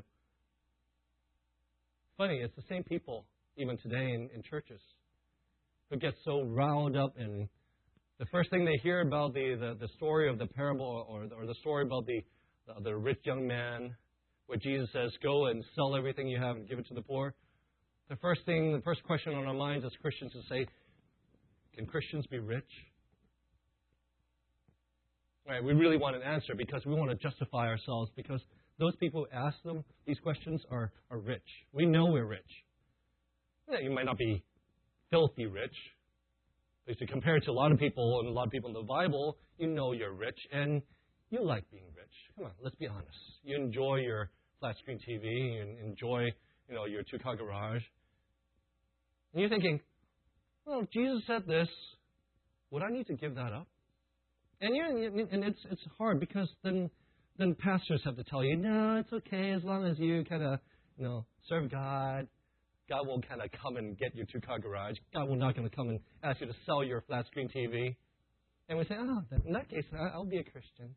Funny, it's the same people, even today in churches, who get so riled up, and the first thing they hear about the story of the parable or the story about the rich young man, where Jesus says, go and sell everything you have and give it to the poor. The first question on our minds as Christians is say, can Christians be rich? Right? We really want an answer because we want to justify ourselves because those people who ask them these questions are rich. We know we're rich. Yeah, you might not be filthy rich. But if you compare it to a lot of people and a lot of people in the Bible, you know you're rich and you like being rich. Come on, let's be honest. You enjoy your flat screen TV and enjoy, your two-car garage. And you're thinking, well, Jesus said this. Would I need to give that up? And it's hard because then pastors have to tell you, no, it's okay as long as you kind of, serve God. God will kind of come and get your two-car garage. God will not going to come and ask you to sell your flat screen TV. And we say, in that case, I'll be a Christian.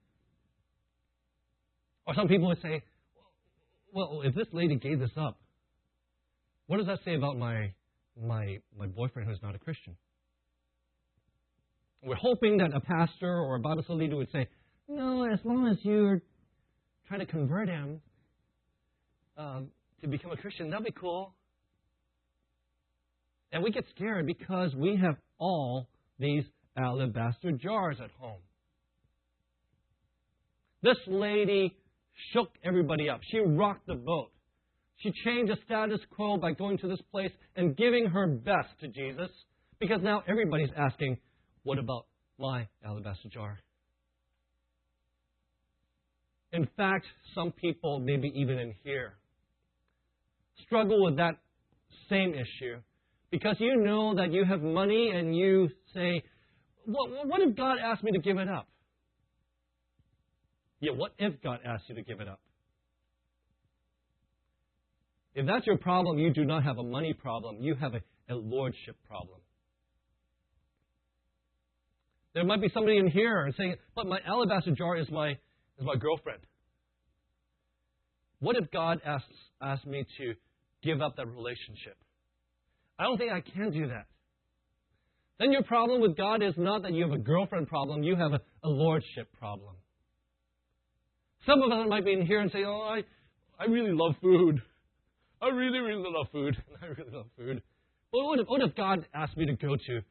Or some people would say, well, if this lady gave this up, what does that say about my boyfriend who's not a Christian? We're hoping that a pastor or a Bible study leader would say, no, as long as you're trying to convert him to become a Christian, that'd be cool. And we get scared because we have all these alabaster jars at home. This lady shook everybody up. She rocked the boat. She changed the status quo by going to this place and giving her best to Jesus because now everybody's asking, what about my alabaster jar? In fact, some people, maybe even in here, struggle with that same issue because you know that you have money and you say, what if God asked me to give it up? Yeah, what if God asked you to give it up? If that's your problem, you do not have a money problem. You have a lordship problem. There might be somebody in here and saying, but my alabaster jar is my girlfriend. What if God asked me to give up that relationship? I don't think I can do that. Then your problem with God is not that you have a girlfriend problem, you have a lordship problem. Some of us might be in here and say, I really love food. I really, really love food. I really love food. But what if God asked me to go to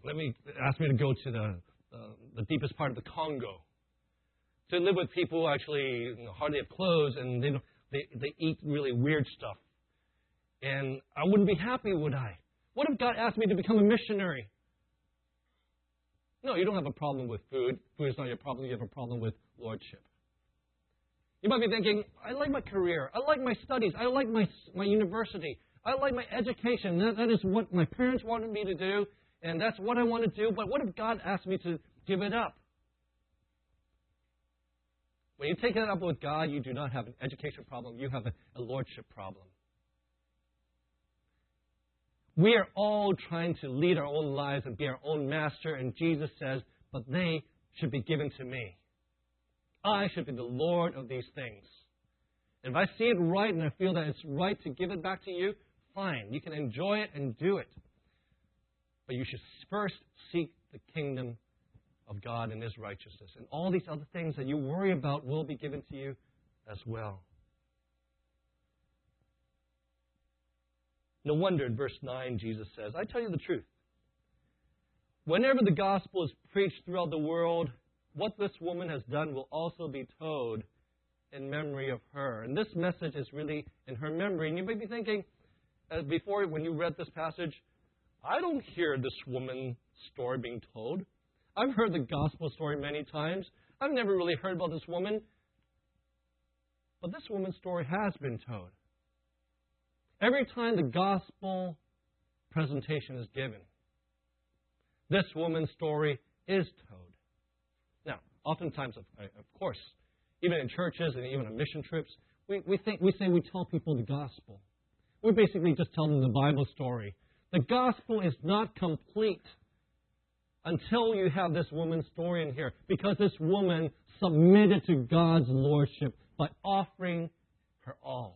the deepest part of the Congo, to live with people who actually hardly have clothes and they eat really weird stuff. And I wouldn't be happy, would I? What if God asked me to become a missionary? No, you don't have a problem with food. Food is not your problem. You have a problem with lordship. You might be thinking, I like my career. I like my studies. I like my university. I like my education. That is what my parents wanted me to do, and that's what I want to do. But what if God asked me to give it up? When you take it up with God, you do not have an education problem. You have a lordship problem. We are all trying to lead our own lives and be our own master, and Jesus says, but they should be given to me. I should be the Lord of these things. And if I see it right and I feel that it's right to give it back to you, fine. You can enjoy it and do it. But you should first seek the kingdom of God and His righteousness. And all these other things that you worry about will be given to you as well. No wonder in verse 9 Jesus says, I tell you the truth. Whenever the gospel is preached throughout the world, what this woman has done will also be told in memory of her. And this message is really in her memory. And you may be thinking, before when you read this passage, I don't hear this woman's story being told. I've heard the gospel story many times. I've never really heard about this woman. But this woman's story has been told. Every time the gospel presentation is given, this woman's story is told. Now, oftentimes, of course, even in churches and even on mission trips, we say we tell people the gospel. We basically just tell them the Bible story. The gospel is not complete until you have this woman's story in here, because this woman submitted to God's lordship by offering her all.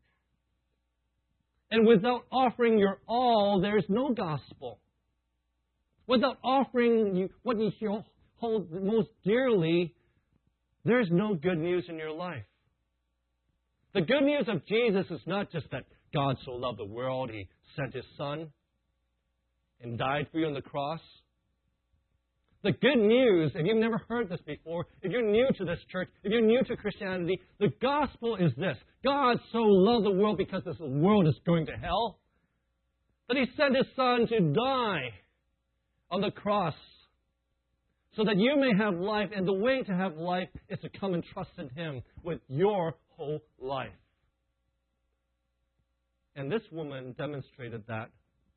And without offering your all, there is no gospel. Without offering what you hold most dearly, there is no good news in your life. The good news of Jesus is not just that God so loved the world, He sent His Son and died for you on the cross. The good news, if you've never heard this before, if you're new to this church, if you're new to Christianity, the gospel is this. God so loved the world because this world is going to hell, that He sent His Son to die on the cross so that you may have life. And the way to have life is to come and trust in Him with your whole life. And this woman demonstrated that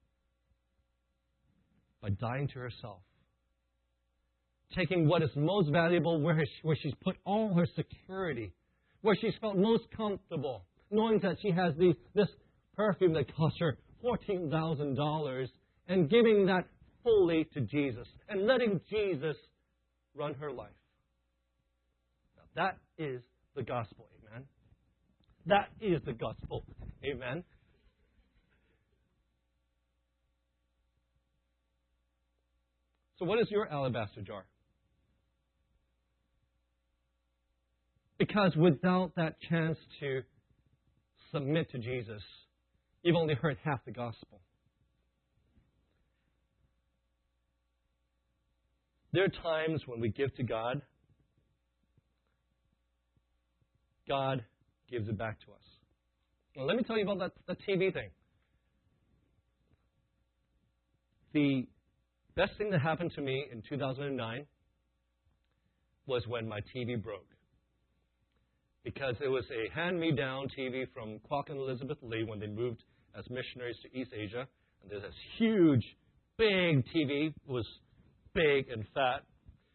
by dying to herself. Taking what is most valuable, where she's put all her security, where she's felt most comfortable, knowing that she has this perfume that cost her $14,000, and giving that fully to Jesus, and letting Jesus run her life. Now, that is the gospel, amen? That is the gospel, amen? So what is your alabaster jar? Because without that chance to submit to Jesus, you've only heard half the gospel. There are times when we give to God, God gives it back to us. Now, let me tell you about that TV thing. The best thing that happened to me in 2009 was when my TV broke. Because it was a hand-me-down TV from Kwok and Elizabeth Lee when they moved as missionaries to East Asia. And there's this huge, big TV. It was big and fat.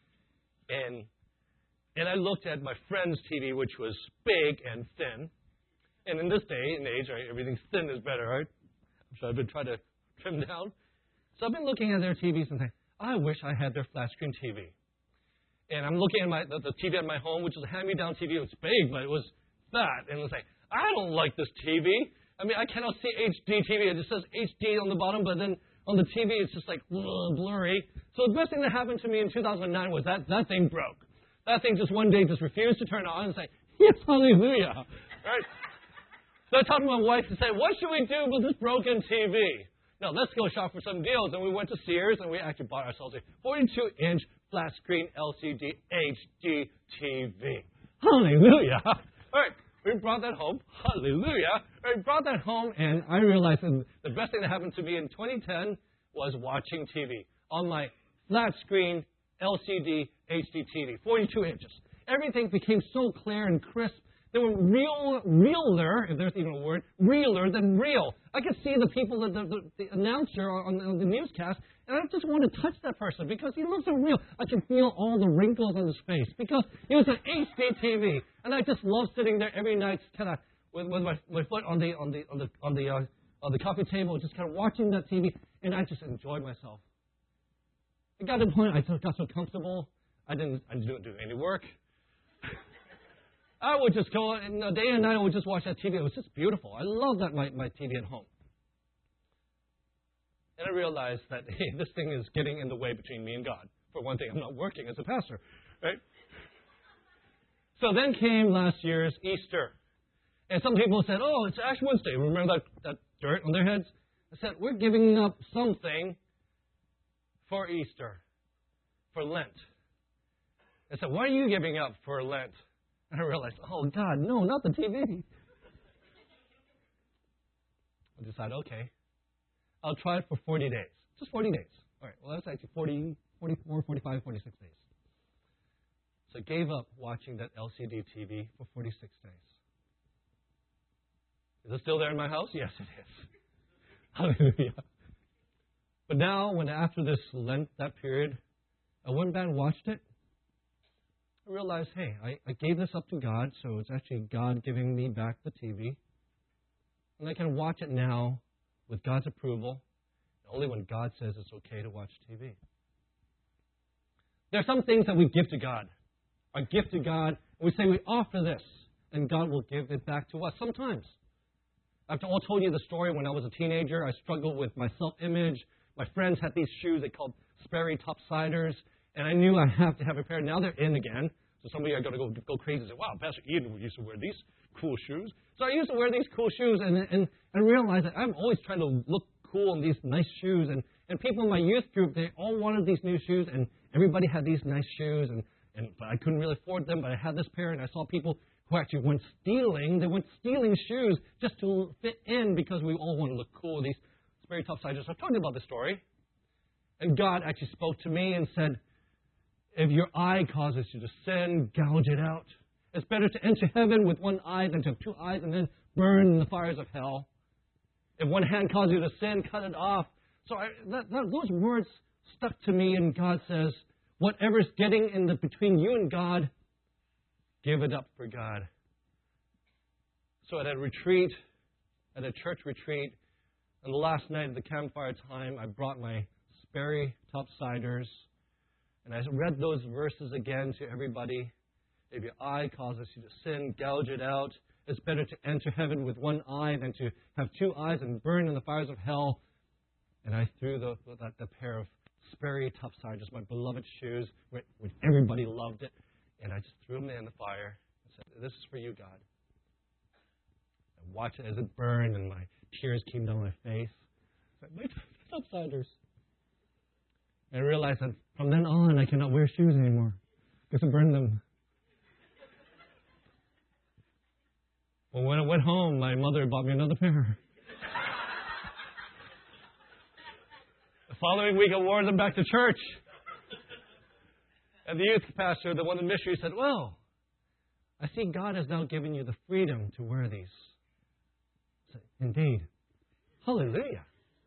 And I looked at my friend's TV, which was big and thin. And in this day and age, right, everything's thin is better, right? So I've been trying to trim down. So I've been looking at their TVs and saying, I wish I had their flat screen TV. And I'm looking at the TV at my home, which is a hand-me-down TV. It was big, but it was fat. And it's like, I don't like this TV. I mean, I cannot see HD TV. It just says HD on the bottom, but then on the TV, it's just like blurry. So the best thing that happened to me in 2009 was that thing broke. That thing just one day just refused to turn on and say, yes, hallelujah. Right? So I talked to my wife and said, what should we do with this broken TV? No, let's go shop for some deals. And we went to Sears, and we actually bought ourselves a 42-inch flat-screen LCD HD TV. Hallelujah. All right, we brought that home. Hallelujah. We brought that home, and I realized that the best thing that happened to me in 2010 was watching TV on my flat-screen LCD HD TV, 42 inches. Everything became so clear and crisp. They were realer, if there's even a word, realer than real. I could see the people, the announcer on the newscast, and I just wanted to touch that person because he looked so real. I could feel all the wrinkles on his face because it was an HD TV, and I just loved sitting there every night, kind of with my foot on the coffee table, just kind of watching that TV, and I just enjoyed myself. It got to the point I got so comfortable. I didn't do any work. I would just go, and day and night I would just watch that TV. It was just beautiful. I love that my TV at home. And I realized that, hey, this thing is getting in the way between me and God. For one thing, I'm not working as a pastor, right? So then came last year's Easter. And some people said, oh, it's Ash Wednesday. Remember that dirt on their heads? I said, we're giving up something for Easter, for Lent. I said, what are you giving up for Lent? And I realized, oh, God, no, not the TV. I decided, okay, I'll try it for 40 days. Just 40 days. All right, well, that's actually 40, 44, 45, 46 days. So I gave up watching that LCD TV for 46 days. Is it still there in my house? Yes, it is. Hallelujah. But now, after this Lent, that period, I went back and watched it. I realized, hey, I gave this up to God, so it's actually God giving me back the TV. And I can watch it now with God's approval, only when God says it's okay to watch TV. There are some things that we give to God. Our gift to God, and we say we offer this, and God will give it back to us sometimes. I've all told you the story when I was a teenager. I struggled with my self-image. My friends had these shoes they called Sperry Topsiders, and I knew I have to have a pair. Now they're in again. So somebody I got to go crazy and say, wow, Pastor Eden used to wear these cool shoes. So I used to wear these cool shoes and realized that I'm always trying to look cool in these nice shoes. And people in my youth group, they all wanted these new shoes. And everybody had these nice shoes, but I couldn't really afford them, but I had this pair, and I saw people who actually went stealing. They went stealing shoes just to fit in because we all want to look cool. These Sperry Topsiders. I've talked about this story. And God actually spoke to me and said, if your eye causes you to sin, gouge it out. It's better to enter heaven with one eye than to have two eyes and then burn in the fires of hell. If one hand causes you to sin, cut it off. So those words stuck to me, and God says, whatever's getting in between you and God, give it up for God. So at a retreat, at a church retreat, on the last night of the campfire time, I brought my Sperry Topsiders, and I read those verses again to everybody. If your eye causes you to sin, gouge it out. It's better to enter heaven with one eye than to have two eyes and burn in the fires of hell. And I threw the pair of Sperry Topsiders, my beloved shoes, which everybody loved it. And I just threw them in the fire and said, this is for you, God. I watched it as it burned, and my tears came down my face. I said, my Topsiders. And I realized that from then on, I cannot wear shoes anymore because I burned them. Well, when I went home, my mother bought me another pair. The following week, I wore them back to church. And the youth pastor, the one in the mystery, said, well, I see God has now given you the freedom to wear these. I said, indeed. Hallelujah.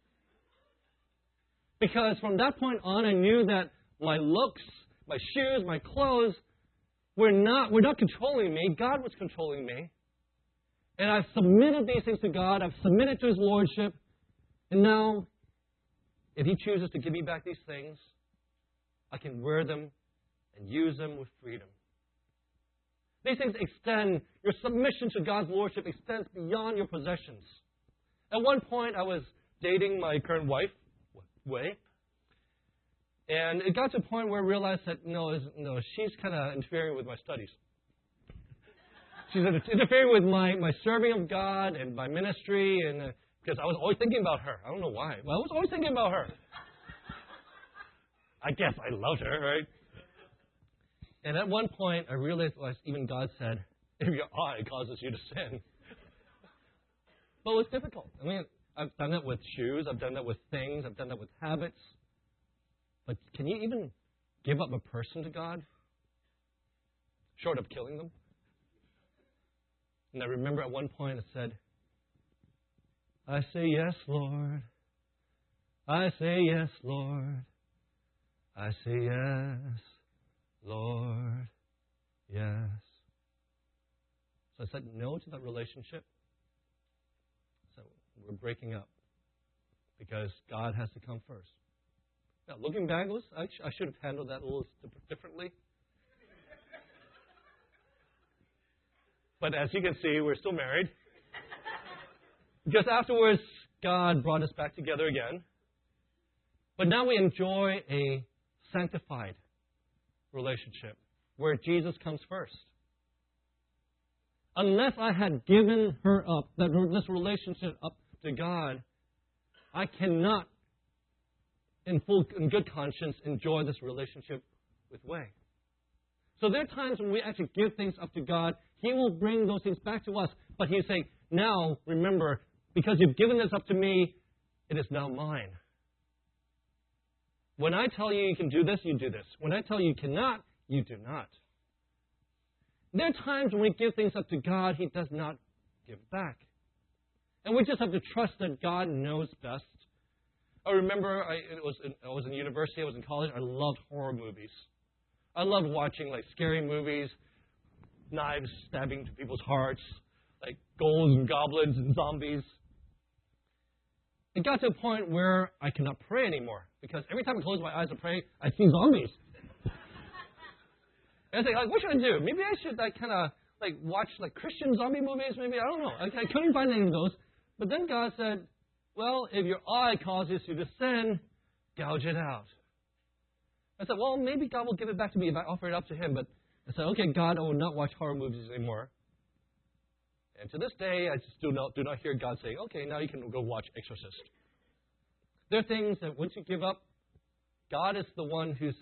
Because from that point on, I knew that my looks, my shoes, my clothes were not controlling me. God was controlling me. And I've submitted these things to God. I've submitted to His Lordship. And now, if He chooses to give me back these things, I can wear them and use them with freedom. These things extend, your submission to God's Lordship extends beyond your possessions. At one point, I was dating my current wife, Wei, and it got to a point where I realized that, no, she's kind of interfering with my studies. She's interfering with my serving of God and my ministry, and because I was always thinking about her. I don't know why, but I was always thinking about her. I guess I loved her, right? And at one point, I realized, even God said, if your eye causes you to sin. But it was difficult. I mean, I've done that with shoes. I've done that with things. I've done that with habits. But can you even give up a person to God? Short of killing them? And I remember at one point it said, I say yes, Lord. I say yes, Lord. I say yes, Lord. Yes. So I said no to that relationship. So we're breaking up because God has to come first. Now, looking back, I should have handled that a little differently. But as you can see, we're still married. Because afterwards, God brought us back together again. But now we enjoy a sanctified relationship where Jesus comes first. Unless I had given her up, this relationship up to God, I cannot, in good conscience, enjoy this relationship with Wei. So there are times when we actually give things up to God, He will bring those things back to us. But He's saying, now, remember, because you've given this up to me, it is now mine. When I tell you you can do this, you do this. When I tell you you cannot, you do not. There are times when we give things up to God, He does not give back. And we just have to trust that God knows best. I remember I was in university, I was in college, I loved horror movies. I loved watching scary movies, knives stabbing to people's hearts, ghouls and goblins and zombies. It got to a point where I cannot pray anymore because every time I close my eyes to pray, I see zombies. And I think, what should I do? Maybe I should watch Christian zombie movies. Maybe I don't know. I couldn't find any of those. But then God said, "Well, if your eye causes you to sin, gouge it out." I said, "Well, maybe God will give it back to me if I offer it up to Him." But I said, "Okay, God, I will not watch horror movies anymore." And to this day, I just do not hear God saying, "Okay, now you can go watch Exorcist." There are things that once you give up, God is the one who says,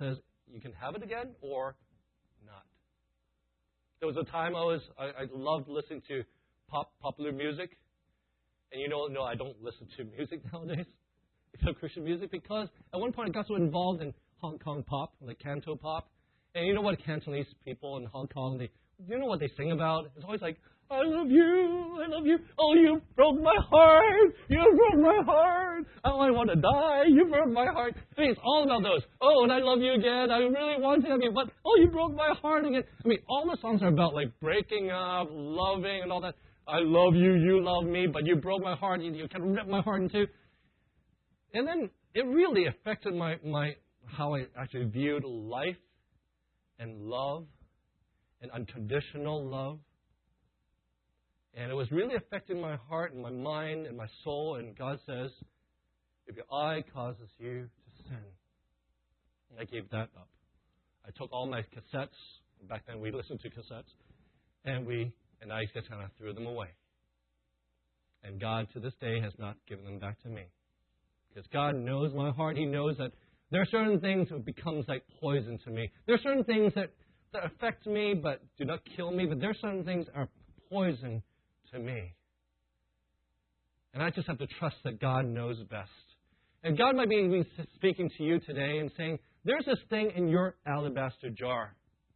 you can have it again or not. There was a time I loved listening to popular music. And no, I don't listen to music nowadays, except Christian music, because at one point I got so involved in Hong Kong pop, like Canto pop. And you know what Cantonese people in Hong Kong, you know what they sing about? It's always like, I love you, I love you. Oh, you broke my heart, you broke my heart. Oh, I want to die, you broke my heart. I mean, it's all about those. Oh, and I love you again, I really want to have you, but oh, you broke my heart again. I mean, all the songs are about like breaking up, loving, and all that. I love you, you love me, but you broke my heart, you kind of ripped my heart in two. And then it really affected my how I actually viewed life and love and unconditional love. And it was really affecting my heart and my mind and my soul. And God says, if your eye causes you to sin, and I gave that up. I took all my cassettes. Back then we listened to cassettes. And I just kind of threw them away. And God, to this day, has not given them back to me. Because God knows my heart. He knows that there are certain things that becomes like poison to me. There are certain things that affect me but do not kill me. But there are certain things that are poison to me. And I just have to trust that God knows best. And God might be speaking to you today and saying, there's this thing in your alabaster jar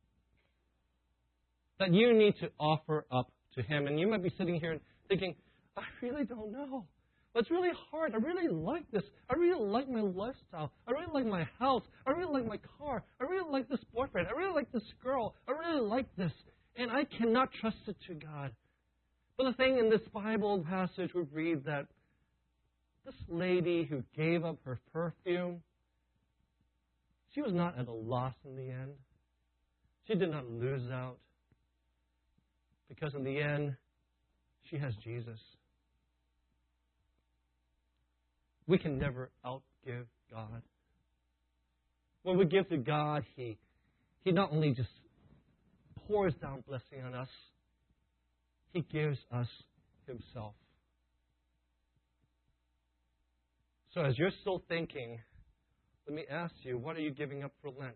that you need to offer up to Him. And you might be sitting here thinking, I really don't know. It's really hard. I really like this. I really like my lifestyle. I really like my house. I really like my car. I really like this boyfriend. I really like this girl. I really like this. And I cannot trust it to God. But the thing in this Bible passage, we read that this lady who gave up her perfume, she was not at a loss in the end. She did not lose out. Because in the end, she has Jesus. We can never outgive God. When we give to God, He not only just pours down blessing on us, He gives us Himself. So as you're still thinking, let me ask you, what are you giving up for Lent?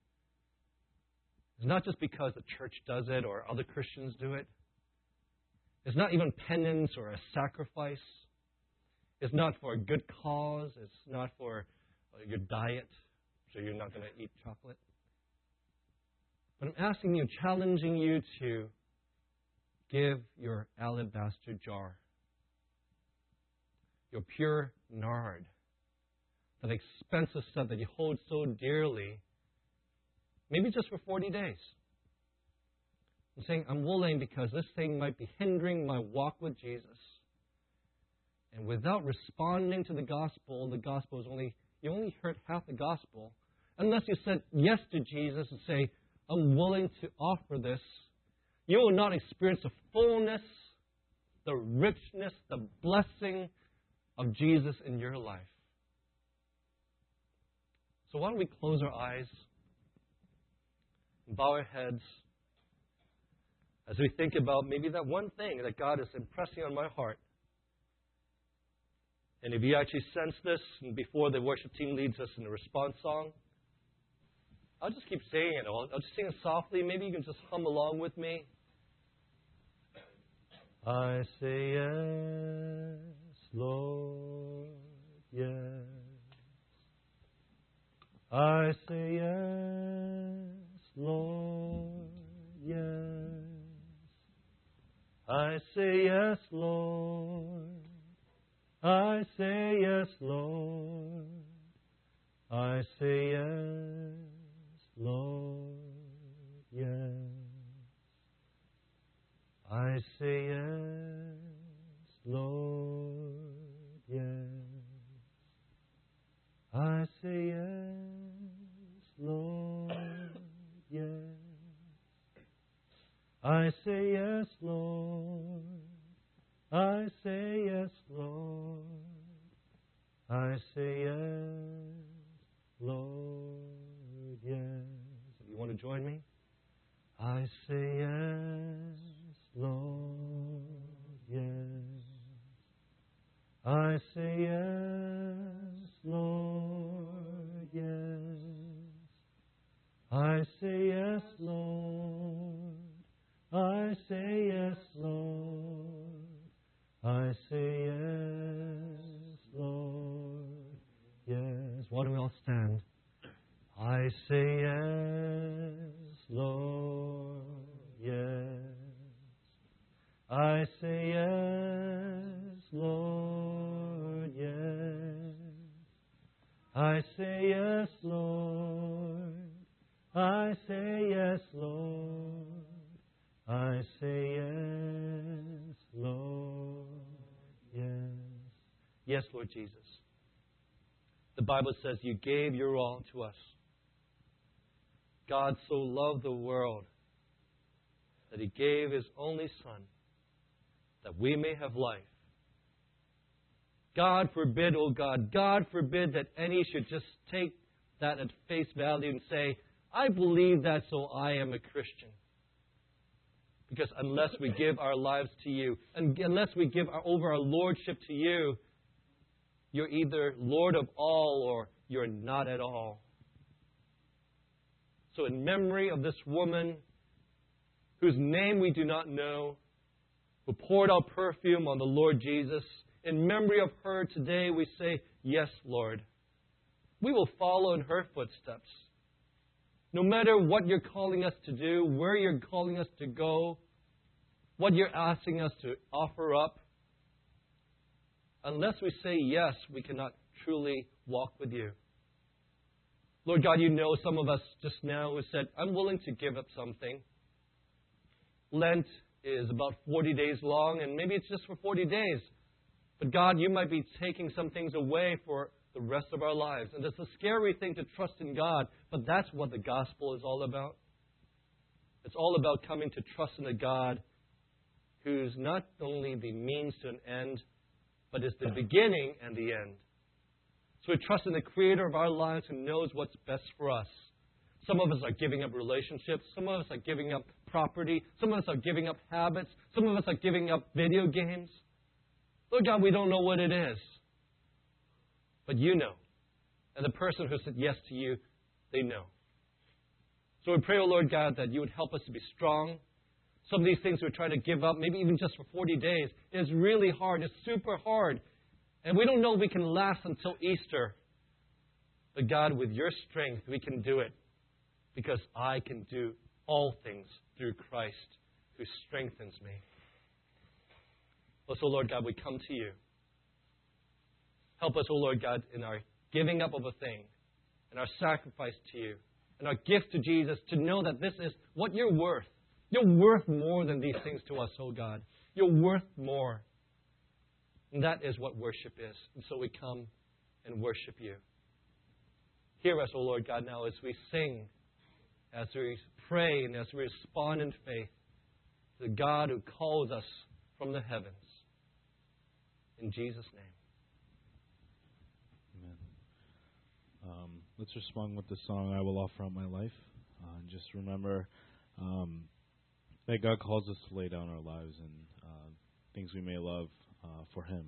It's not just because the church does it or other Christians do it. It's not even penance or a sacrifice. It's not for a good cause. It's not for your diet, so you're not going to eat chocolate. But I'm asking you, challenging you to give your alabaster jar, your pure nard, that expensive stuff that you hold so dearly, maybe just for 40 days. I'm saying I'm willing because this thing might be hindering my walk with Jesus. And without responding to the gospel is you only heard half the gospel. Unless you said yes to Jesus and say, I'm willing to offer this, you will not experience the fullness, the richness, the blessing of Jesus in your life. So why don't we close our eyes and bow our heads as we think about maybe that one thing that God is impressing on my heart. And if you actually sense this, and before the worship team leads us in the response song, I'll just keep saying it. I'll just sing it softly. Maybe you can just hum along with me. I say yes, Lord, yes. I say yes, Lord, yes. I say yes, Lord. I say yes, Lord. I say yes, Lord, yes. I say yes, Lord, yes. I say yes, Lord, yes. I say yes, Lord. I say yes, Lord. I say yes, Lord, yes. If you want to join me, I say yes, Lord, yes. I say yes, Lord, yes. I say yes, Lord, yes. Why don't we all stand? I say yes, Lord, yes. I say yes, Lord, yes. I say yes, Lord. I say yes, Lord. I say yes, Lord, yes. Yes, Lord Jesus. The Bible says you gave your all to us. God so loved the world that He gave His only Son that we may have life. God forbid, oh God forbid that any should just take that at face value and say, I believe that, so I am a Christian. Because unless we give our lives to You, and unless we give over our lordship to You, you're either Lord of all or you're not at all. So in memory of this woman whose name we do not know, who poured out perfume on the Lord Jesus, in memory of her today we say, yes, Lord. We will follow in her footsteps. No matter what You're calling us to do, where You're calling us to go, what You're asking us to offer up, unless we say yes, we cannot truly walk with You. Lord God, You know some of us just now who said, I'm willing to give up something. Lent is about 40 days long, and maybe it's just for 40 days. But God, You might be taking some things away for the rest of our lives. And it's a scary thing to trust in God, but that's what the gospel is all about. It's all about coming to trust in a God who's not only the means to an end, but is the beginning and the end. So we trust in the Creator of our lives who knows what's best for us. Some of us are giving up relationships. Some of us are giving up property. Some of us are giving up habits. Some of us are giving up video games. Lord God, we don't know what it is. But You know. And the person who said yes to You, they know. So we pray, oh Lord God, that You would help us to be strong. Some of these things we're trying to give up, maybe even just for 40 days, is really hard. It's super hard. And we don't know if we can last until Easter. But God, with Your strength, we can do it. Because I can do all things through Christ who strengthens me. So, Lord God, we come to You. Help us, O Lord God, in our giving up of a thing, and our sacrifice to You, and our gift to Jesus, to know that this is what You're worth. You're worth more than these things to us, O God. You're worth more. And that is what worship is. And so we come and worship You. Hear us, O Lord God, now as we sing, as we pray, and as we respond in faith to the God who calls us from the heavens. In Jesus' name. Amen. Let's respond with the song, I Will Offer Up My Life. And just remember that God calls us to lay down our lives and things we may love for Him.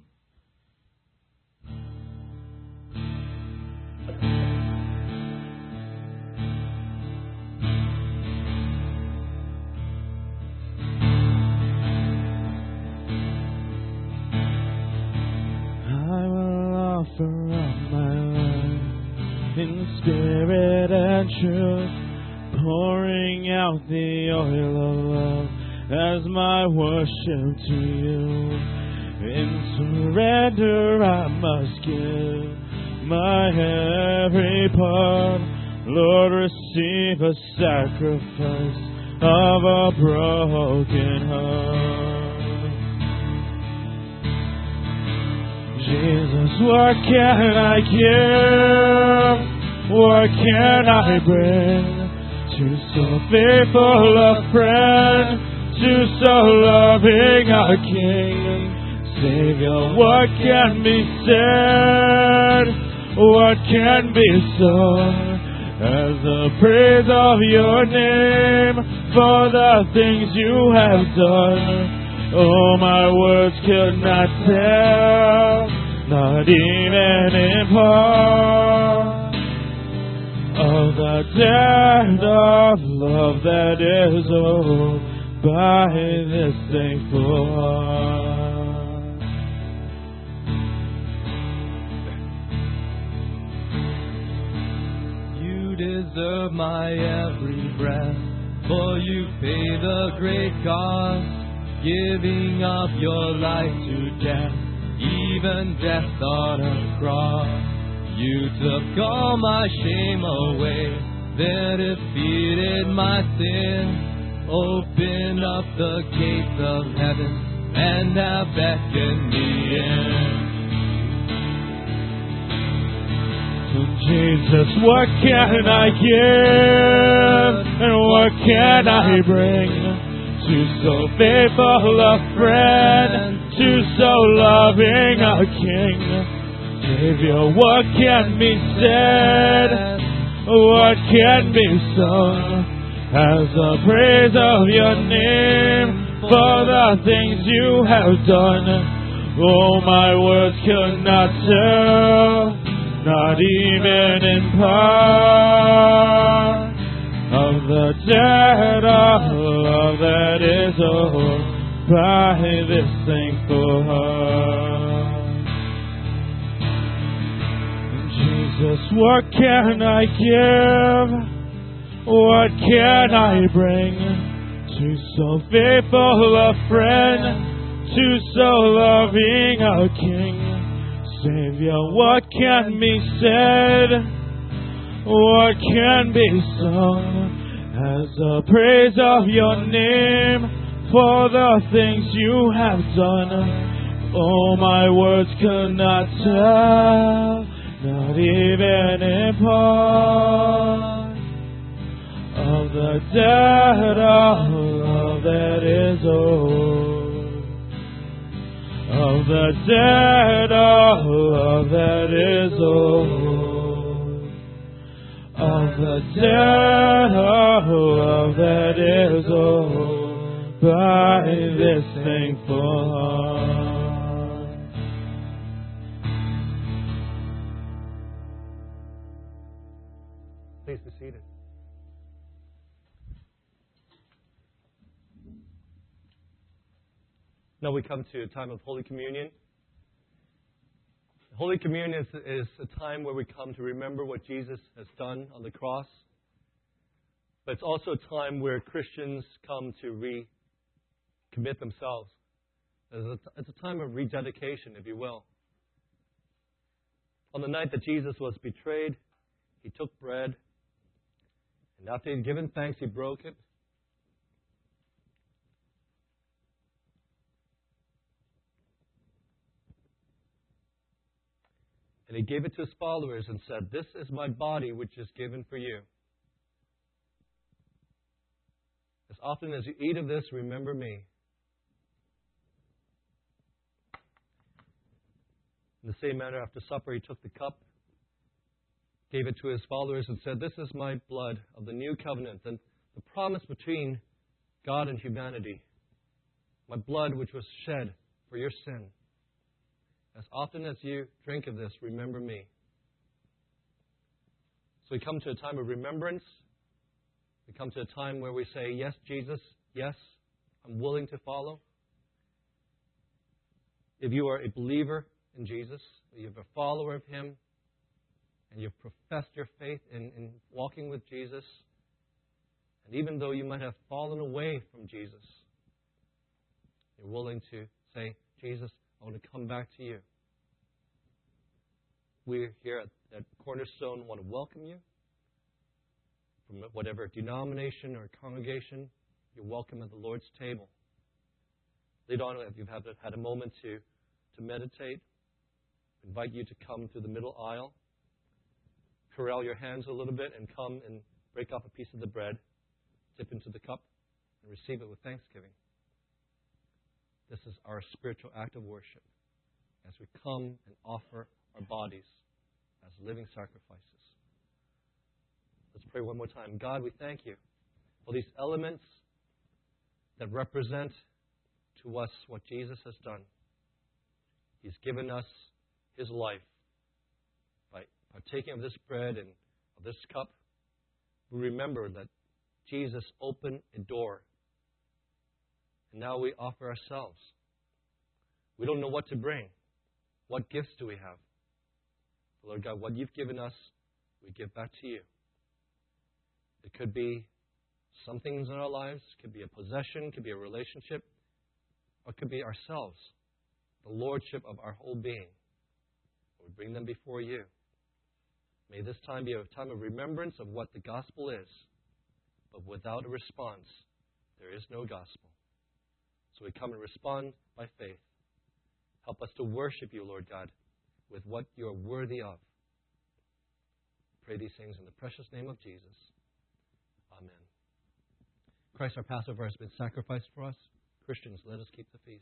Offer up my life in spirit and truth, pouring out the oil of love as my worship to You. In surrender I must give my every part. Lord, receive a sacrifice of a broken heart. Jesus, what can I give? What can I bring to so faithful a friend, to so loving a King? Savior, what can be said? What can be sung as the praise of Your name for the things You have done? Oh, my words could not tell, not even in part, of the depth of love that is owed by this thankful heart. deserve my every breath, for you paid the great cost, giving up your life to death, even death on a cross. You took all my shame away, then defeated my sin, opened up the gates of heaven, and have beckoned me in. Jesus, what can I give, and what can I bring to so faithful a friend, to so loving a King? Savior, what can be said, what can be sung, as the praise of your name, for the things you have done? Oh, my words could not tell, not even in part, of the debt of love that is owed by this thankful heart. Jesus, what can I give? What can I bring to so faithful a friend, to so loving a King? Savior, what can be said? What can be sung as the praise of your name for the things you have done? Oh, my words could not tell, not even in part, of the debt of love that is owed, of the debt of love that is owed, of the debt of love that is owed by this thankful heart. Please be seated. Now we come to a time of Holy Communion. Holy Communion is a time where we come to remember what Jesus has done on the cross. But it's also a time where Christians come to recommit themselves. It's a time of rededication, if you will. On the night that Jesus was betrayed, he took bread, and after he had given thanks, he broke it. And he gave it to his followers and said, "This is my body which is given for you. As often as you eat of this, remember me." In the same manner, after supper, he took the cup, gave it to his followers and said, "This is my blood of the new covenant and the promise between God and humanity. My blood which was shed for your sin. As often as you drink of this, remember me." So we come to a time of remembrance. We come to a time where we say, "Yes, Jesus, yes, I'm willing to follow." If you are a believer in Jesus, you're a follower of Him, and you've professed your faith in walking with Jesus, and even though you might have fallen away from Jesus, you're willing to say, "Jesus, I want to come back to you." We here at Cornerstone want to welcome you. From whatever denomination or congregation, you're welcome at the Lord's table. Later on, if you've had a moment to meditate, I invite you to come through the middle aisle, corral your hands a little bit, and come and break off a piece of the bread, dip into the cup, and receive it with thanksgiving. This is our spiritual act of worship as we come and offer our bodies as living sacrifices. Let's pray one more time. God, we thank you for these elements that represent to us what Jesus has done. He's given us His life. By partaking of this bread and of this cup, we remember that Jesus opened a door. And now we offer ourselves. We don't know what to bring. What gifts do we have? Lord God, what you've given us, we give back to you. It could be some things in our lives, it could be a possession, it could be a relationship, or it could be ourselves, the lordship of our whole being. We bring them before you. May this time be a time of remembrance of what the gospel is. But without a response, there is no gospel. So we come and respond by faith. Help us to worship you, Lord God, with what you are worthy of. Pray these things in the precious name of Jesus. Amen. Christ, our Passover, has been sacrificed for us. Christians, let us keep the feast.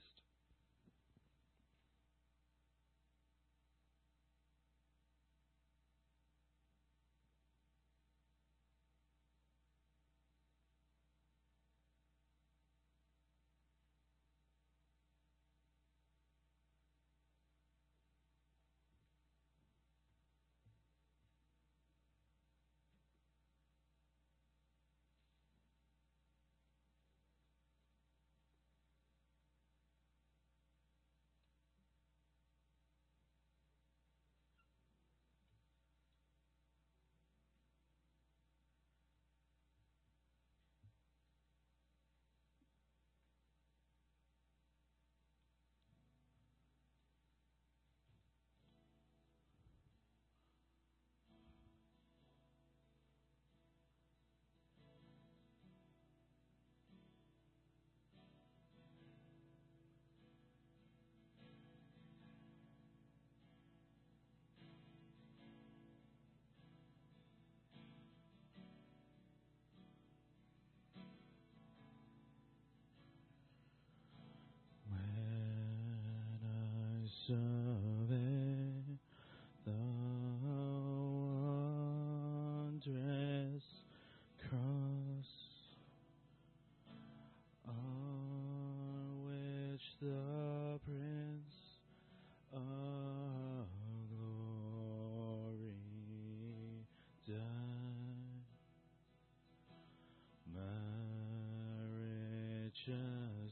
Survey the wondrous cross on which the Prince of Glory died. My riches